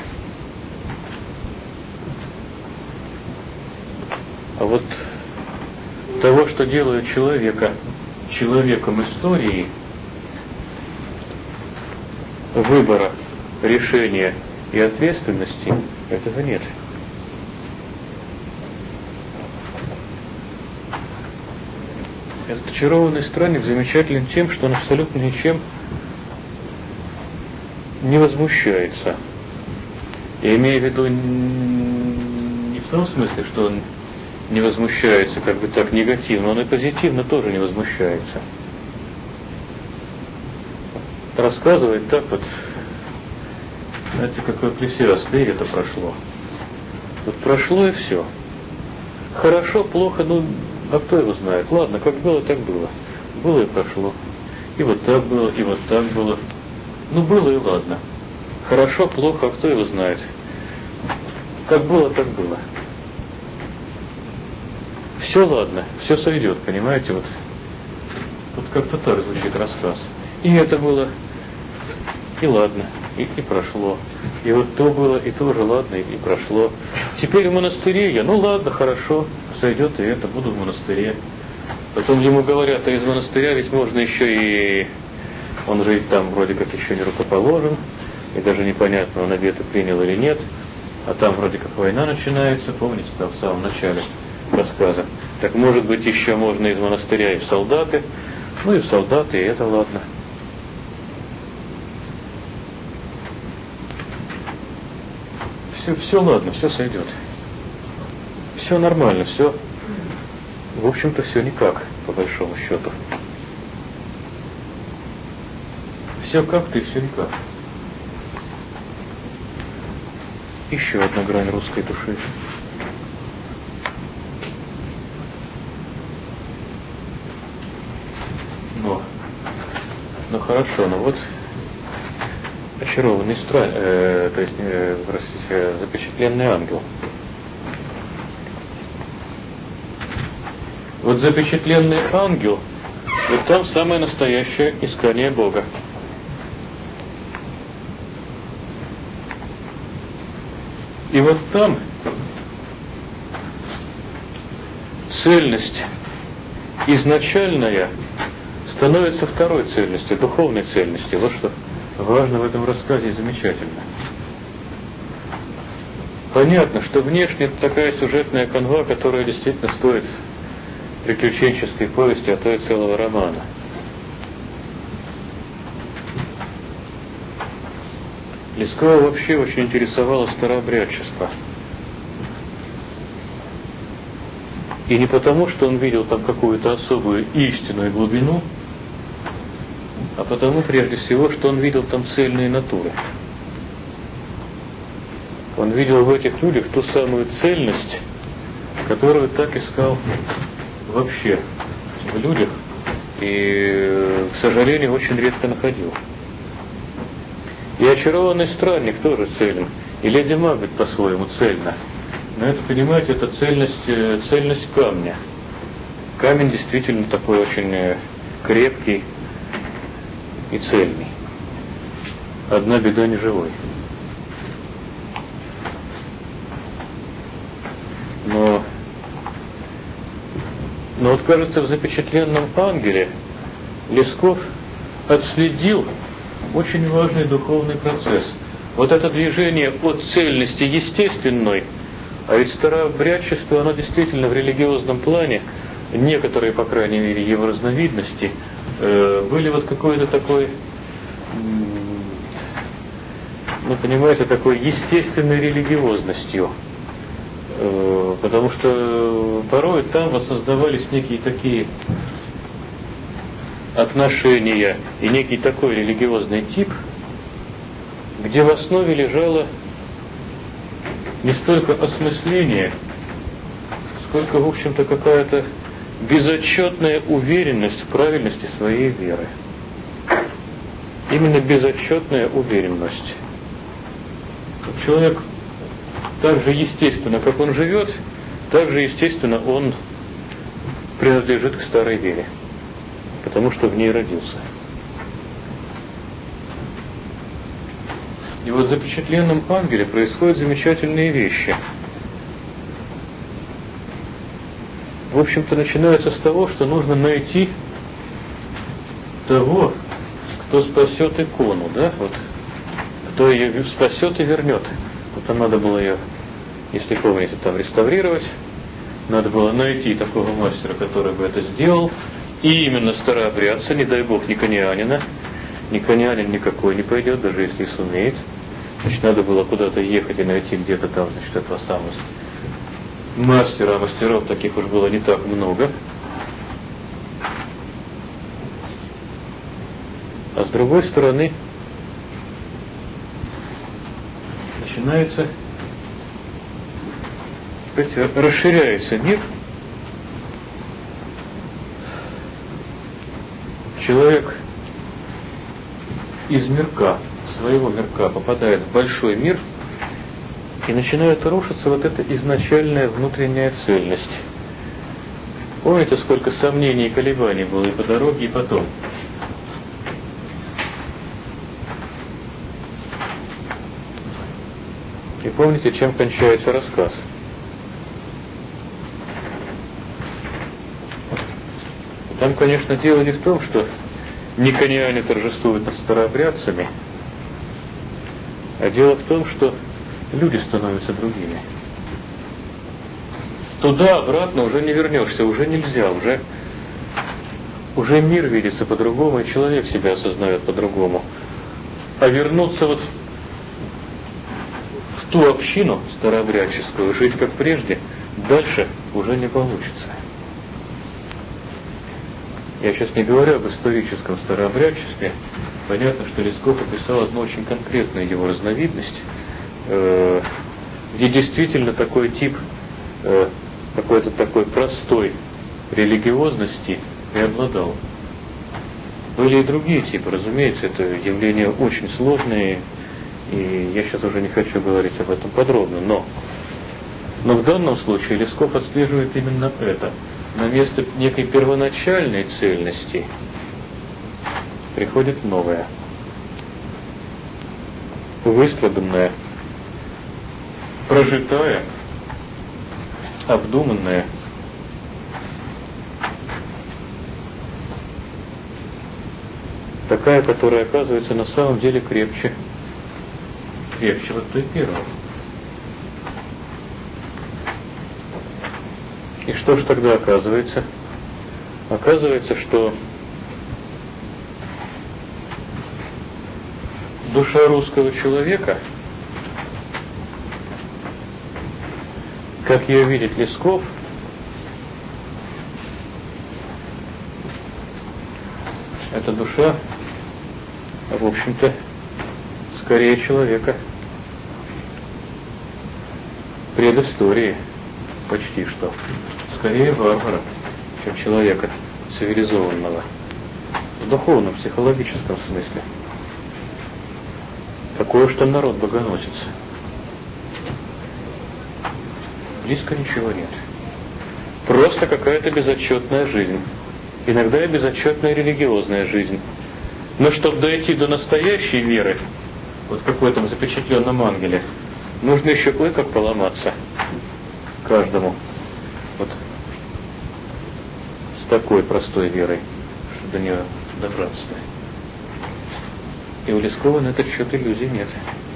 А вот того, что делает человека человеком истории, выбора, решения и ответственности, этого нет. Этот очарованный странник замечателен тем, что он абсолютно ничем не возмущается. Я имею в виду не в том смысле, что он не возмущается как бы так негативно, он и позитивно тоже не возмущается. Рассказывает так вот, знаете, как в Экклесиасте, это прошло. Вот прошло и все. Хорошо, плохо, ну, а кто его знает? Ладно, как было, так было. Было и прошло. И вот так было, и вот так было. Ну, было и ладно. Хорошо, плохо, а кто его знает? Как было, так было. Все ладно, все сойдет, понимаете, вот. Вот как-то так звучит рассказ. И это было, и ладно, и, и прошло. И вот то было, и тоже ладно, и, и прошло. Теперь в монастыре я, ну ладно, хорошо, сойдет и это, буду в монастыре. Потом ему говорят, а из монастыря ведь можно еще и... Он же там вроде как еще не рукоположен, и даже непонятно, он обеты принял или нет. А там вроде как война начинается, помните, там в самом начале рассказа. Так может быть еще можно из монастыря и в солдаты. Ну и в солдаты, и это ладно. Все, все ладно, все сойдет. Все нормально, все. В общем-то, все никак, по большому счету. Все как-то и все никак. Еще одна грань русской души. Но, ну хорошо, ну вот очарованный стран, э, то есть, э, простите, запечатленный ангел. Вот запечатленный ангел, вот там самое настоящее искание Бога. И вот там цельность изначальное становится второй цельностью, духовной цельностью. Вот что важно в этом рассказе и замечательно. Понятно, что внешне это такая сюжетная канва, которая действительно стоит приключенческой повести, а то и целого романа. Лескова вообще очень интересовало старообрядчество. И не потому, что он видел там какую-то особую истинную глубину, а потому, прежде всего, что он видел там цельные натуры. Он видел в этих людях ту самую цельность, которую так искал вообще в людях и, к сожалению, очень редко находил. И очарованный странник тоже целен, и леди Макбет по-своему цельна. Но это, понимаете, это цельность, цельность камня. Камень действительно такой очень крепкий и цельный. Одна беда — не живой. Но, но вот, кажется, в запечатленном ангеле Лесков отследил очень важный духовный процесс. Вот это движение от цельности естественной, а ведь старообрядчество, оно действительно в религиозном плане, некоторые, по крайней мере, его разновидности, э, были вот какой-то такой, ну, понимаете, такой естественной религиозностью. Э, потому что порой там воссоздавались некие такие отношения и некий такой религиозный тип, где в основе лежало не столько осмысление, сколько, в общем-то, какая-то безотчетная уверенность в правильности своей веры. Именно безотчетная уверенность. Человек так же естественно, как он живет, так же естественно он принадлежит к старой вере, потому что в ней родился. И вот в запечатленном ангеле происходят замечательные вещи. В общем-то, начинается с того, что нужно найти того, кто спасет икону, да, вот, кто ее спасет и вернет. Вот там надо было ее, если помните, там реставрировать, надо было найти такого мастера, который бы это сделал, и именно старообрядца, не дай бог, никонианина. Никонианин никакой не пойдет, даже если и сумеет. Значит, надо было куда-то ехать и найти где-то там, значит, этого самого мастера, а мастеров таких уж было не так много. А с другой стороны, начинается, расширяется мир. Человек из мирка, своего мирка, попадает в большой мир, и начинает рушиться вот эта изначальная внутренняя цельность. Помните, сколько сомнений и колебаний было и по дороге, и потом? И помните, чем кончается рассказ? Там, конечно, дело не в том, что никониане торжествуют над старообрядцами, а дело в том, что люди становятся другими. Туда-обратно уже не вернешься, уже нельзя, уже, уже мир видится по-другому, и человек себя осознает по-другому. А вернуться вот в ту общину старообрядческую, жить как прежде, дальше уже не получится. Я сейчас не говорю об историческом старообрядчестве. Понятно, что Лесков описал одну очень конкретную его разновидность, э, где действительно такой тип, э, какой-то такой простой религиозности преобладал. Были и другие типы, разумеется, это явления очень сложные, и я сейчас уже не хочу говорить об этом подробно, но, но в данном случае Лесков отслеживает именно это. На место некой первоначальной цельности приходит новая, выстраданная, прожитая, обдуманная, такая, которая оказывается на самом деле крепче, крепче вот той первой. И что же тогда оказывается? Оказывается, что душа русского человека, как ее видит Лесков, эта душа, в общем-то, скорее человека предыстории, почти что. Скорее варвара, чем человека цивилизованного. В духовном, психологическом смысле. Такое, что народ богоносец. Близко ничего нет. Просто какая-то безотчетная жизнь. Иногда и безотчетная религиозная жизнь. Но чтобы дойти до настоящей веры, вот как в этом запечатленном ангеле, нужно еще кое-как поломаться каждому. Вот с такой простой верой, что до нее добраться-то. И у Лескова на этот счет иллюзий нет.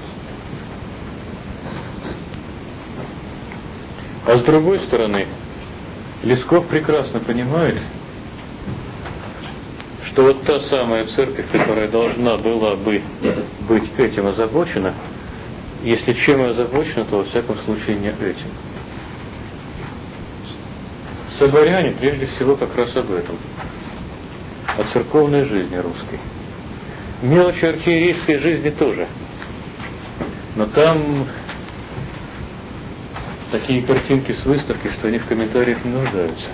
А с другой стороны, Лесков прекрасно понимает, что вот та самая церковь, которая должна была бы быть этим озабочена, если чем и озабочена, то во всяком случае не этим. Соборяне прежде всего как раз об этом, о церковной жизни русской. Мелочи архиерейской жизни тоже. Но там такие картинки с выставки, что они в комментариях не нуждаются.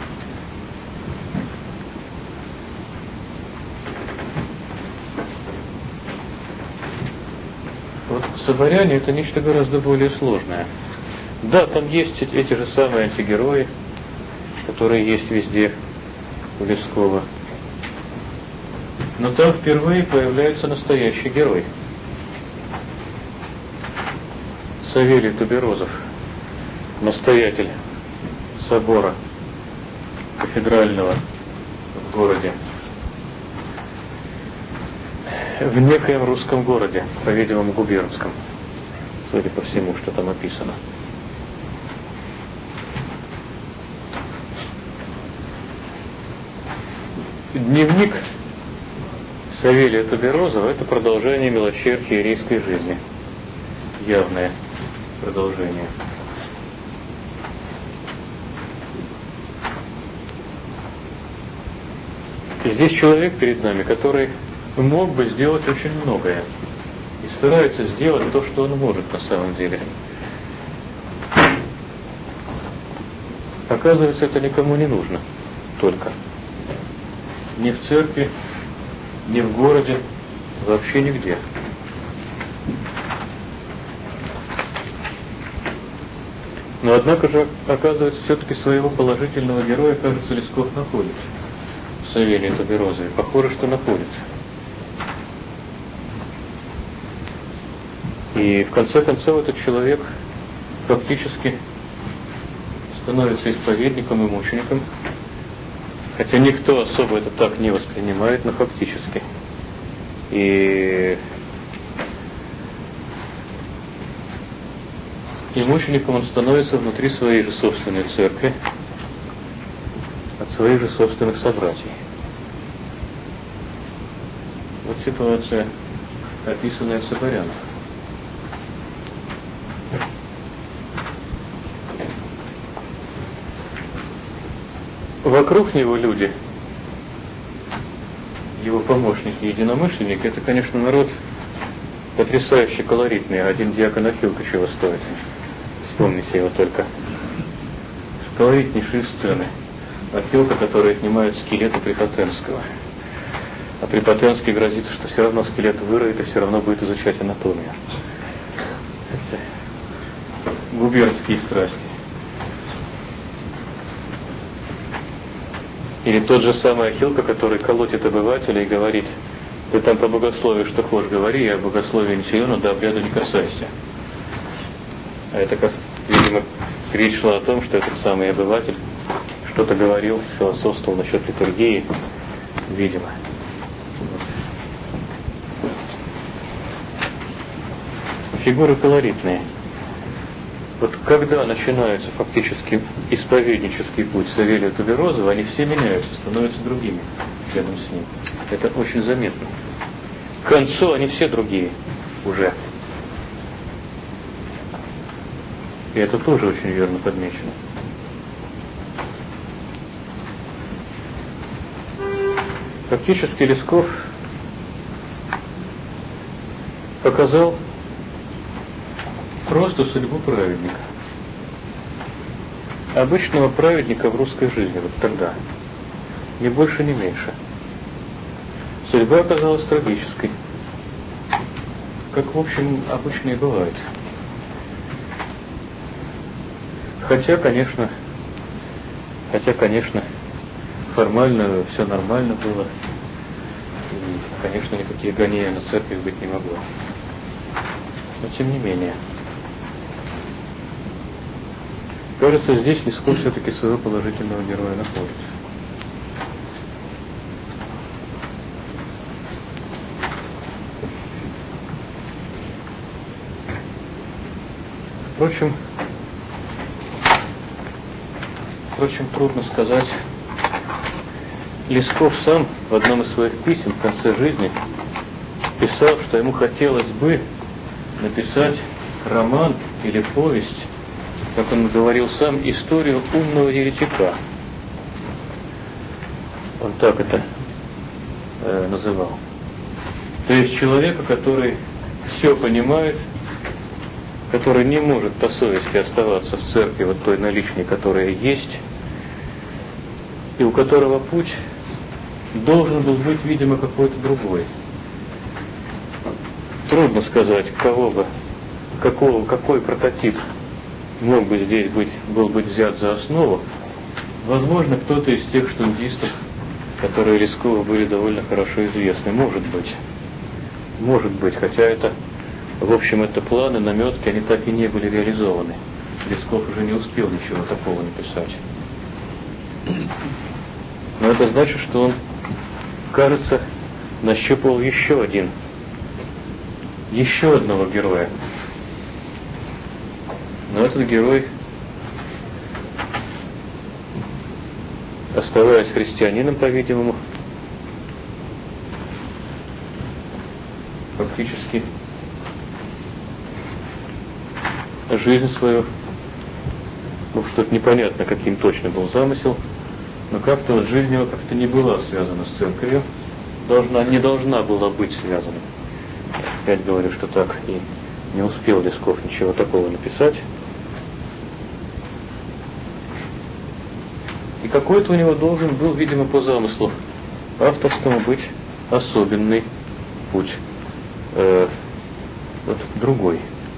Вот соборяне — это нечто гораздо более сложное. Да, там есть эти же самые антигерои, которые есть везде у Лескова. Но там впервые появляется настоящий герой. Савелий Туберозов, настоятель собора кафедрального в городе, в некоем русском городе, по-видимому губернском, судя по всему, что там описано. Дневник Савелия Туберозова — это продолжение мелочей архиерейской жизни. Явное продолжение. И здесь человек перед нами, который мог бы сделать очень многое. И старается сделать то, что он может на самом деле. Оказывается, это никому не нужно. Только. Ни в церкви, ни в городе, вообще нигде. Но однако же, оказывается, все-таки своего положительного героя, кажется, Лесков находит. В Савелии Туберозове. Похоже, что находит. И в конце концов этот человек фактически становится исповедником и мучеником. Хотя никто особо это так не воспринимает, но фактически. И, и мучеником он становится внутри своей же собственной церкви, от своих же собственных собратьей. Вот ситуация, описанная в Соборянах. Вокруг него люди, его помощники, единомышленники, это, конечно, народ потрясающе колоритный. Один диакон Ахилка чего стоит. Вспомните его только. Колоритнейшие сцены. Ахилка, который отнимает скелет у Препотенского. А Препотенский грозится, что все равно скелет выроет и все равно будет изучать анатомию. Это губернские страсти. Или тот же самый Ахилка, который колотит обывателя и говорит: ты там по богословию что хочешь говори, я в богословии не силен, но до обряда не касайся. А это, видимо, речь шла о том, что этот самый обыватель что-то говорил, философствовал насчет литургии, видимо. Вот. фигуры колоритные. Вот когда начинается фактически исповеднический путь Савелия Туберозова, они все меняются, становятся другими рядом с ним. Это очень заметно. К концу они все другие уже. И это тоже очень верно подмечено. Фактически Лесков показал просто судьбу праведника. Обычного праведника в русской жизни, вот тогда. Ни больше, ни меньше. Судьба оказалась трагической. Как, в общем, обычно и бывает. Хотя, конечно, хотя, конечно, формально все нормально было. И, конечно, никакие гонения на церковь быть не могло. Но тем не менее. Кажется, здесь Лесков все-таки своего положительного героя находит. Впрочем, впрочем, трудно сказать. Лесков сам в одном из своих писем в конце жизни писал, что ему хотелось бы написать роман или повесть, как он говорил сам, историю умного еретика. Он так это э, называл. То есть человека, который все понимает, который не может по совести оставаться в церкви вот той наличной, которая есть, и у которого путь должен был быть, видимо, какой-то другой. Трудно сказать, кого бы, какого, какой прототип мог бы здесь быть, был быть взят за основу. Возможно, кто-то из тех штундистов, которые Лескову были довольно хорошо известны. Может быть. Может быть, хотя это, в общем, это планы, наметки, они так и не были реализованы. Лесков уже не успел ничего такого написать. Но это значит, что он, кажется, нащупал еще один, еще одного героя. Но этот герой, оставаясь христианином, по-видимому, фактически жизнь свою, ну что-то непонятно, каким точно был замысел, но как-то вот жизнь его как-то не была связана с церковью, должна, не должна была быть связана. Опять говорю, что так и не успел Лесков ничего такого написать. И какой-то у него должен был, видимо, по замыслу авторскому быть особенный путь, э, вот другой.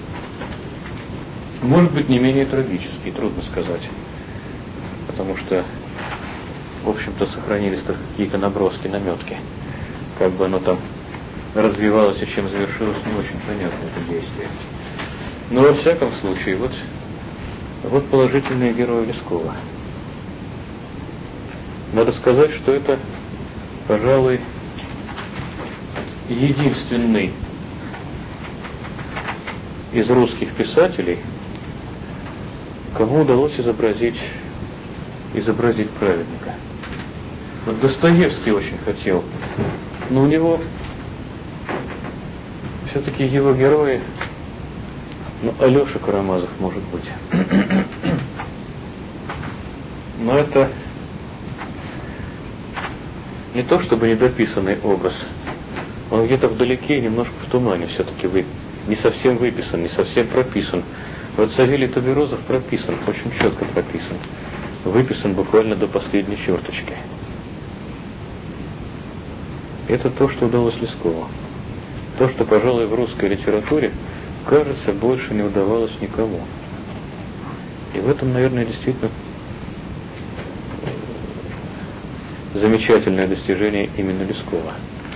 Может быть, не менее трагический, трудно сказать. Потому что, в общем-то, сохранились только какие-то наброски, наметки. Как бы оно там развивалось и чем завершилось, не очень понятно это действие. Но во всяком случае, вот, вот положительные герои Лескова. Надо сказать, что это, пожалуй, единственный из русских писателей, кому удалось изобразить, изобразить праведника. Вот Достоевский очень хотел, но у него все-таки его герои, ну, Алеша Карамазов, может быть. Но это не то чтобы недописанный образ. Он где-то вдалеке, немножко в тумане все-таки вы, не совсем выписан, не совсем прописан. Вот Савелий Туберозов прописан, очень четко прописан. Выписан буквально до последней черточки. Это то, что удалось Лескову. То, что, пожалуй, в русской литературе, кажется, больше не удавалось никому. И в этом, наверное, действительно замечательное достижение именно Лескова.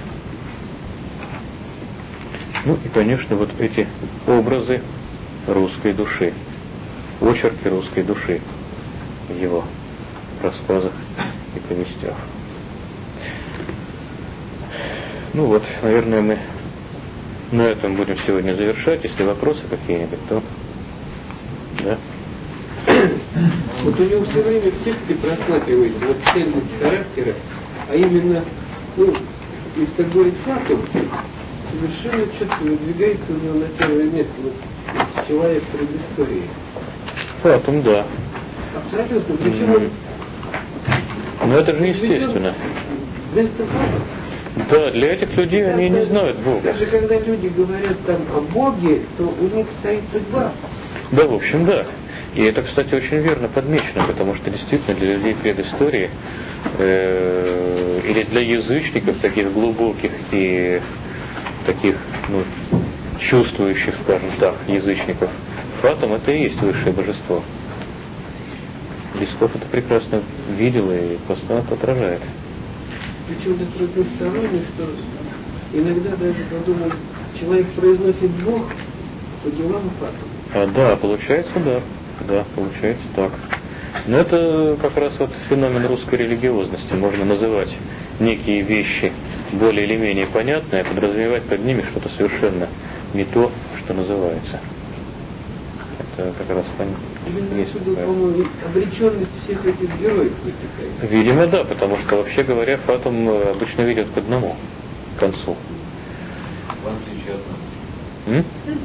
Ну и, конечно, вот эти образы русской души, очерки русской души в его рассказах и повестях. Ну вот, наверное, мы На этом будем сегодня завершать. Если вопросы какие-нибудь, то... Да. Вот у него все время в тексте просматривается вот цельность характера, а именно, ну, если так говорить фактом, совершенно четко выдвигается у него на первое место вот, человек предыстории. Фатум, да. Абсолютно. Причем он... Но это же естественно. Вместо фактов. Да, для этих людей даже, они не знают Бога. Даже когда люди говорят там о Боге, то у них стоит судьба. Да, в общем, да. И это, кстати, очень верно подмечено, потому что действительно для людей предыстории э, или для язычников, таких глубоких и таких, ну, чувствующих, скажем так, язычников, Фатум — это и есть высшее божество. Лесков это прекрасно видел и просто отражает. Причем это разносторонне, что иногда даже подумал, человек произносит Бог по делам Фатум. А, да, получается, да. Да, получается так. Но это как раз вот феномен русской религиозности. Можно называть некие вещи более или менее понятные, а подразумевать под ними что-то совершенно не то, что называется. Это как раз понятно. Есть такая... Обреченность всех этих героев вытекает. Видимо, да, потому что, вообще говоря, Фатум обычно ведет к одному, к концу. Вам сейчас.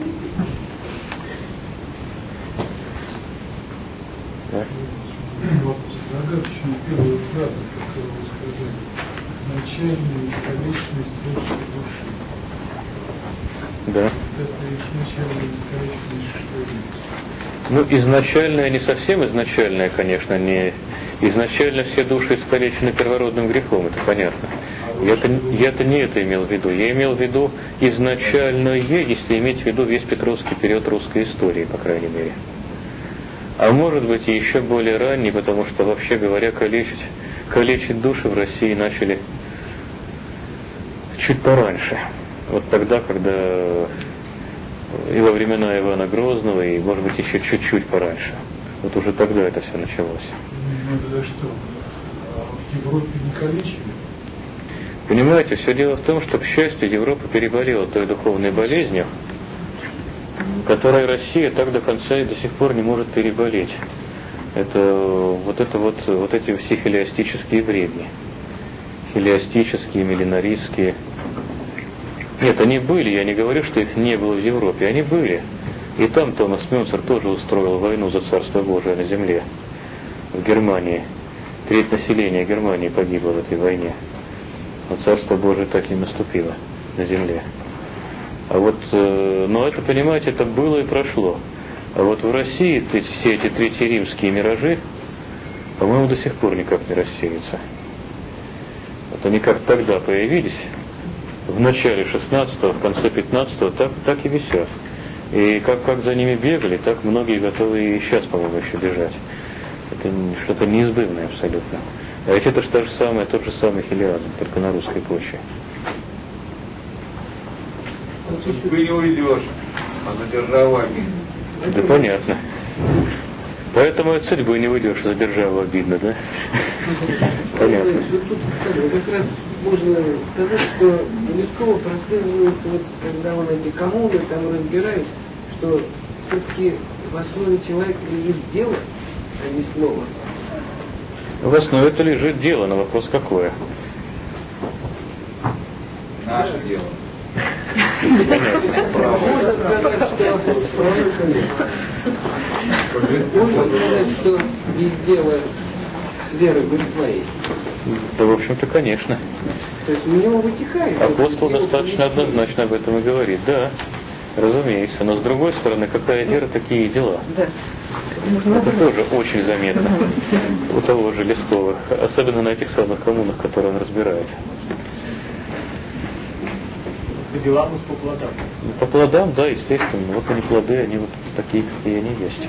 Да? Вот загадочная первая фраза, которую вы сказали. Изначальная искалеченность творческой души. Да. Это изначальная искалеченность что ли? Ну, изначальная, не совсем изначальная, конечно, не... Изначально все души искалечены первородным грехом, это понятно. Я-то, я-то не это имел в виду. Я имел в виду изначальное, если иметь в виду весь Петровский период русской истории, по крайней мере. А может быть и еще более ранний, потому что, вообще говоря, калечить, калечить души в России начали чуть пораньше. Вот тогда, когда и во времена Ивана Грозного, и, может быть, еще чуть-чуть пораньше. Вот уже тогда это все началось. Ну, тогда что? В Европе не калечили? Понимаете, все дело в том, что, к счастью, Европа переболела той духовной болезнью, которой Россия так до конца и до сих пор не может переболеть. Это вот, это вот, вот эти все хилиастические бредни. Хилиастические, миллинаристские. Нет, они были, я не говорю, что их не было в Европе, они были. И там Томас Мюнцер тоже устроил войну за Царство Божие на земле, в Германии. Треть населения Германии погибло в этой войне. Но Царство Божие так и наступило на земле. А вот, э, ну это, понимаете, это было и прошло. А вот в России все эти третьеримские миражи, по-моему, до сих пор никак не рассеются. Вот они как тогда появились, в начале шестнадцатого, в конце пятнадцатого, так, так и висят. И как, как за ними бегали, так многие готовы и сейчас, по-моему, еще бежать. Это что-то неизбывное абсолютно. А ведь это же то же самое, тот же самый хилиазм, только на русской почве. Судьбы не уйдешь, а за державу обидно. Да понятно. Поэтому от судьбы не уйдешь, за державу обидно, да? Понятно. Тут как раз можно сказать, что у Лескова прослеживается, вот, когда он эти коммуны там разбирает, что все-таки в основе человека лежит дело, а не слово. В основе это лежит дело, но вопрос какое? Наше дело. Можно сказать, что можно сказать, что без дела веры божества есть. Да, в общем-то, конечно. То есть у него вытекает. Апостол достаточно однозначно об этом и говорит. Да, разумеется. Но с другой стороны, какая вера, такие и дела. Да. Это тоже очень заметно у того же Лескова. Особенно на этих самых коммунах, которые он разбирает. По делам и по плодам. Ну, по плодам, да, естественно. Вот они плоды, они вот такие, какие они есть.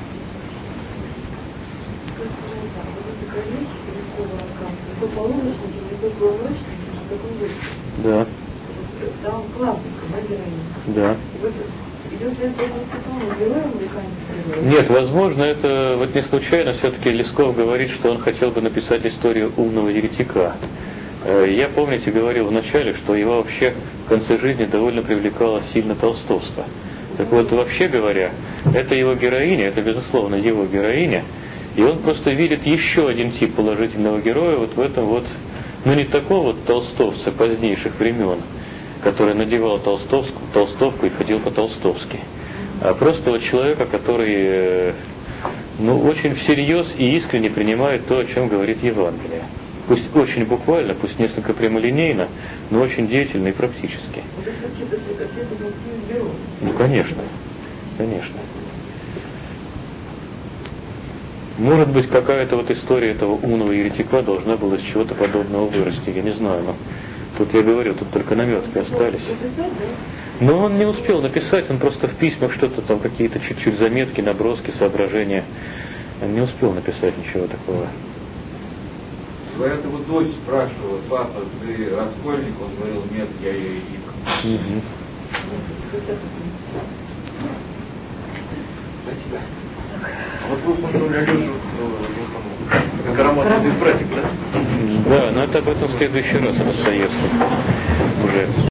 Да. Там классика, да, героиня? Да. Идет ли это по героям или Нет, возможно, это вот не случайно все-таки Лесков говорит, что он хотел бы написать историю умного еретика. Я, помните, говорил вначале, что его вообще в конце жизни довольно привлекало сильно толстовство. Так вот, вообще говоря, это его героиня, это, безусловно, его героиня, и он просто видит еще один тип положительного героя вот в этом вот, ну не такого вот толстовца позднейших времен, который надевал толстовку, толстовку и ходил по-толстовски, а просто вот человека, который, ну, очень всерьез и искренне принимает то, о чем говорит Евангелие. Пусть очень буквально, пусть несколько прямолинейно, но очень деятельно и практически. Ну, конечно, конечно. Может быть, какая-то вот история этого умного еретика должна была из чего-то подобного вырасти, я не знаю, но тут я говорю, тут только наметки остались. Но он не успел написать, он просто в письмах что-то там, какие-то чуть-чуть заметки, наброски, соображения. Он не успел написать ничего такого. Говорят, его дочь спрашивала: папа, ты раскольник? Он говорил: нет, я еретик. Угу. Спасибо. А вот вы упомянули Алешу, это Карамазов без братик, да? Да, но это об этом в следующий раз, Достоевский уже.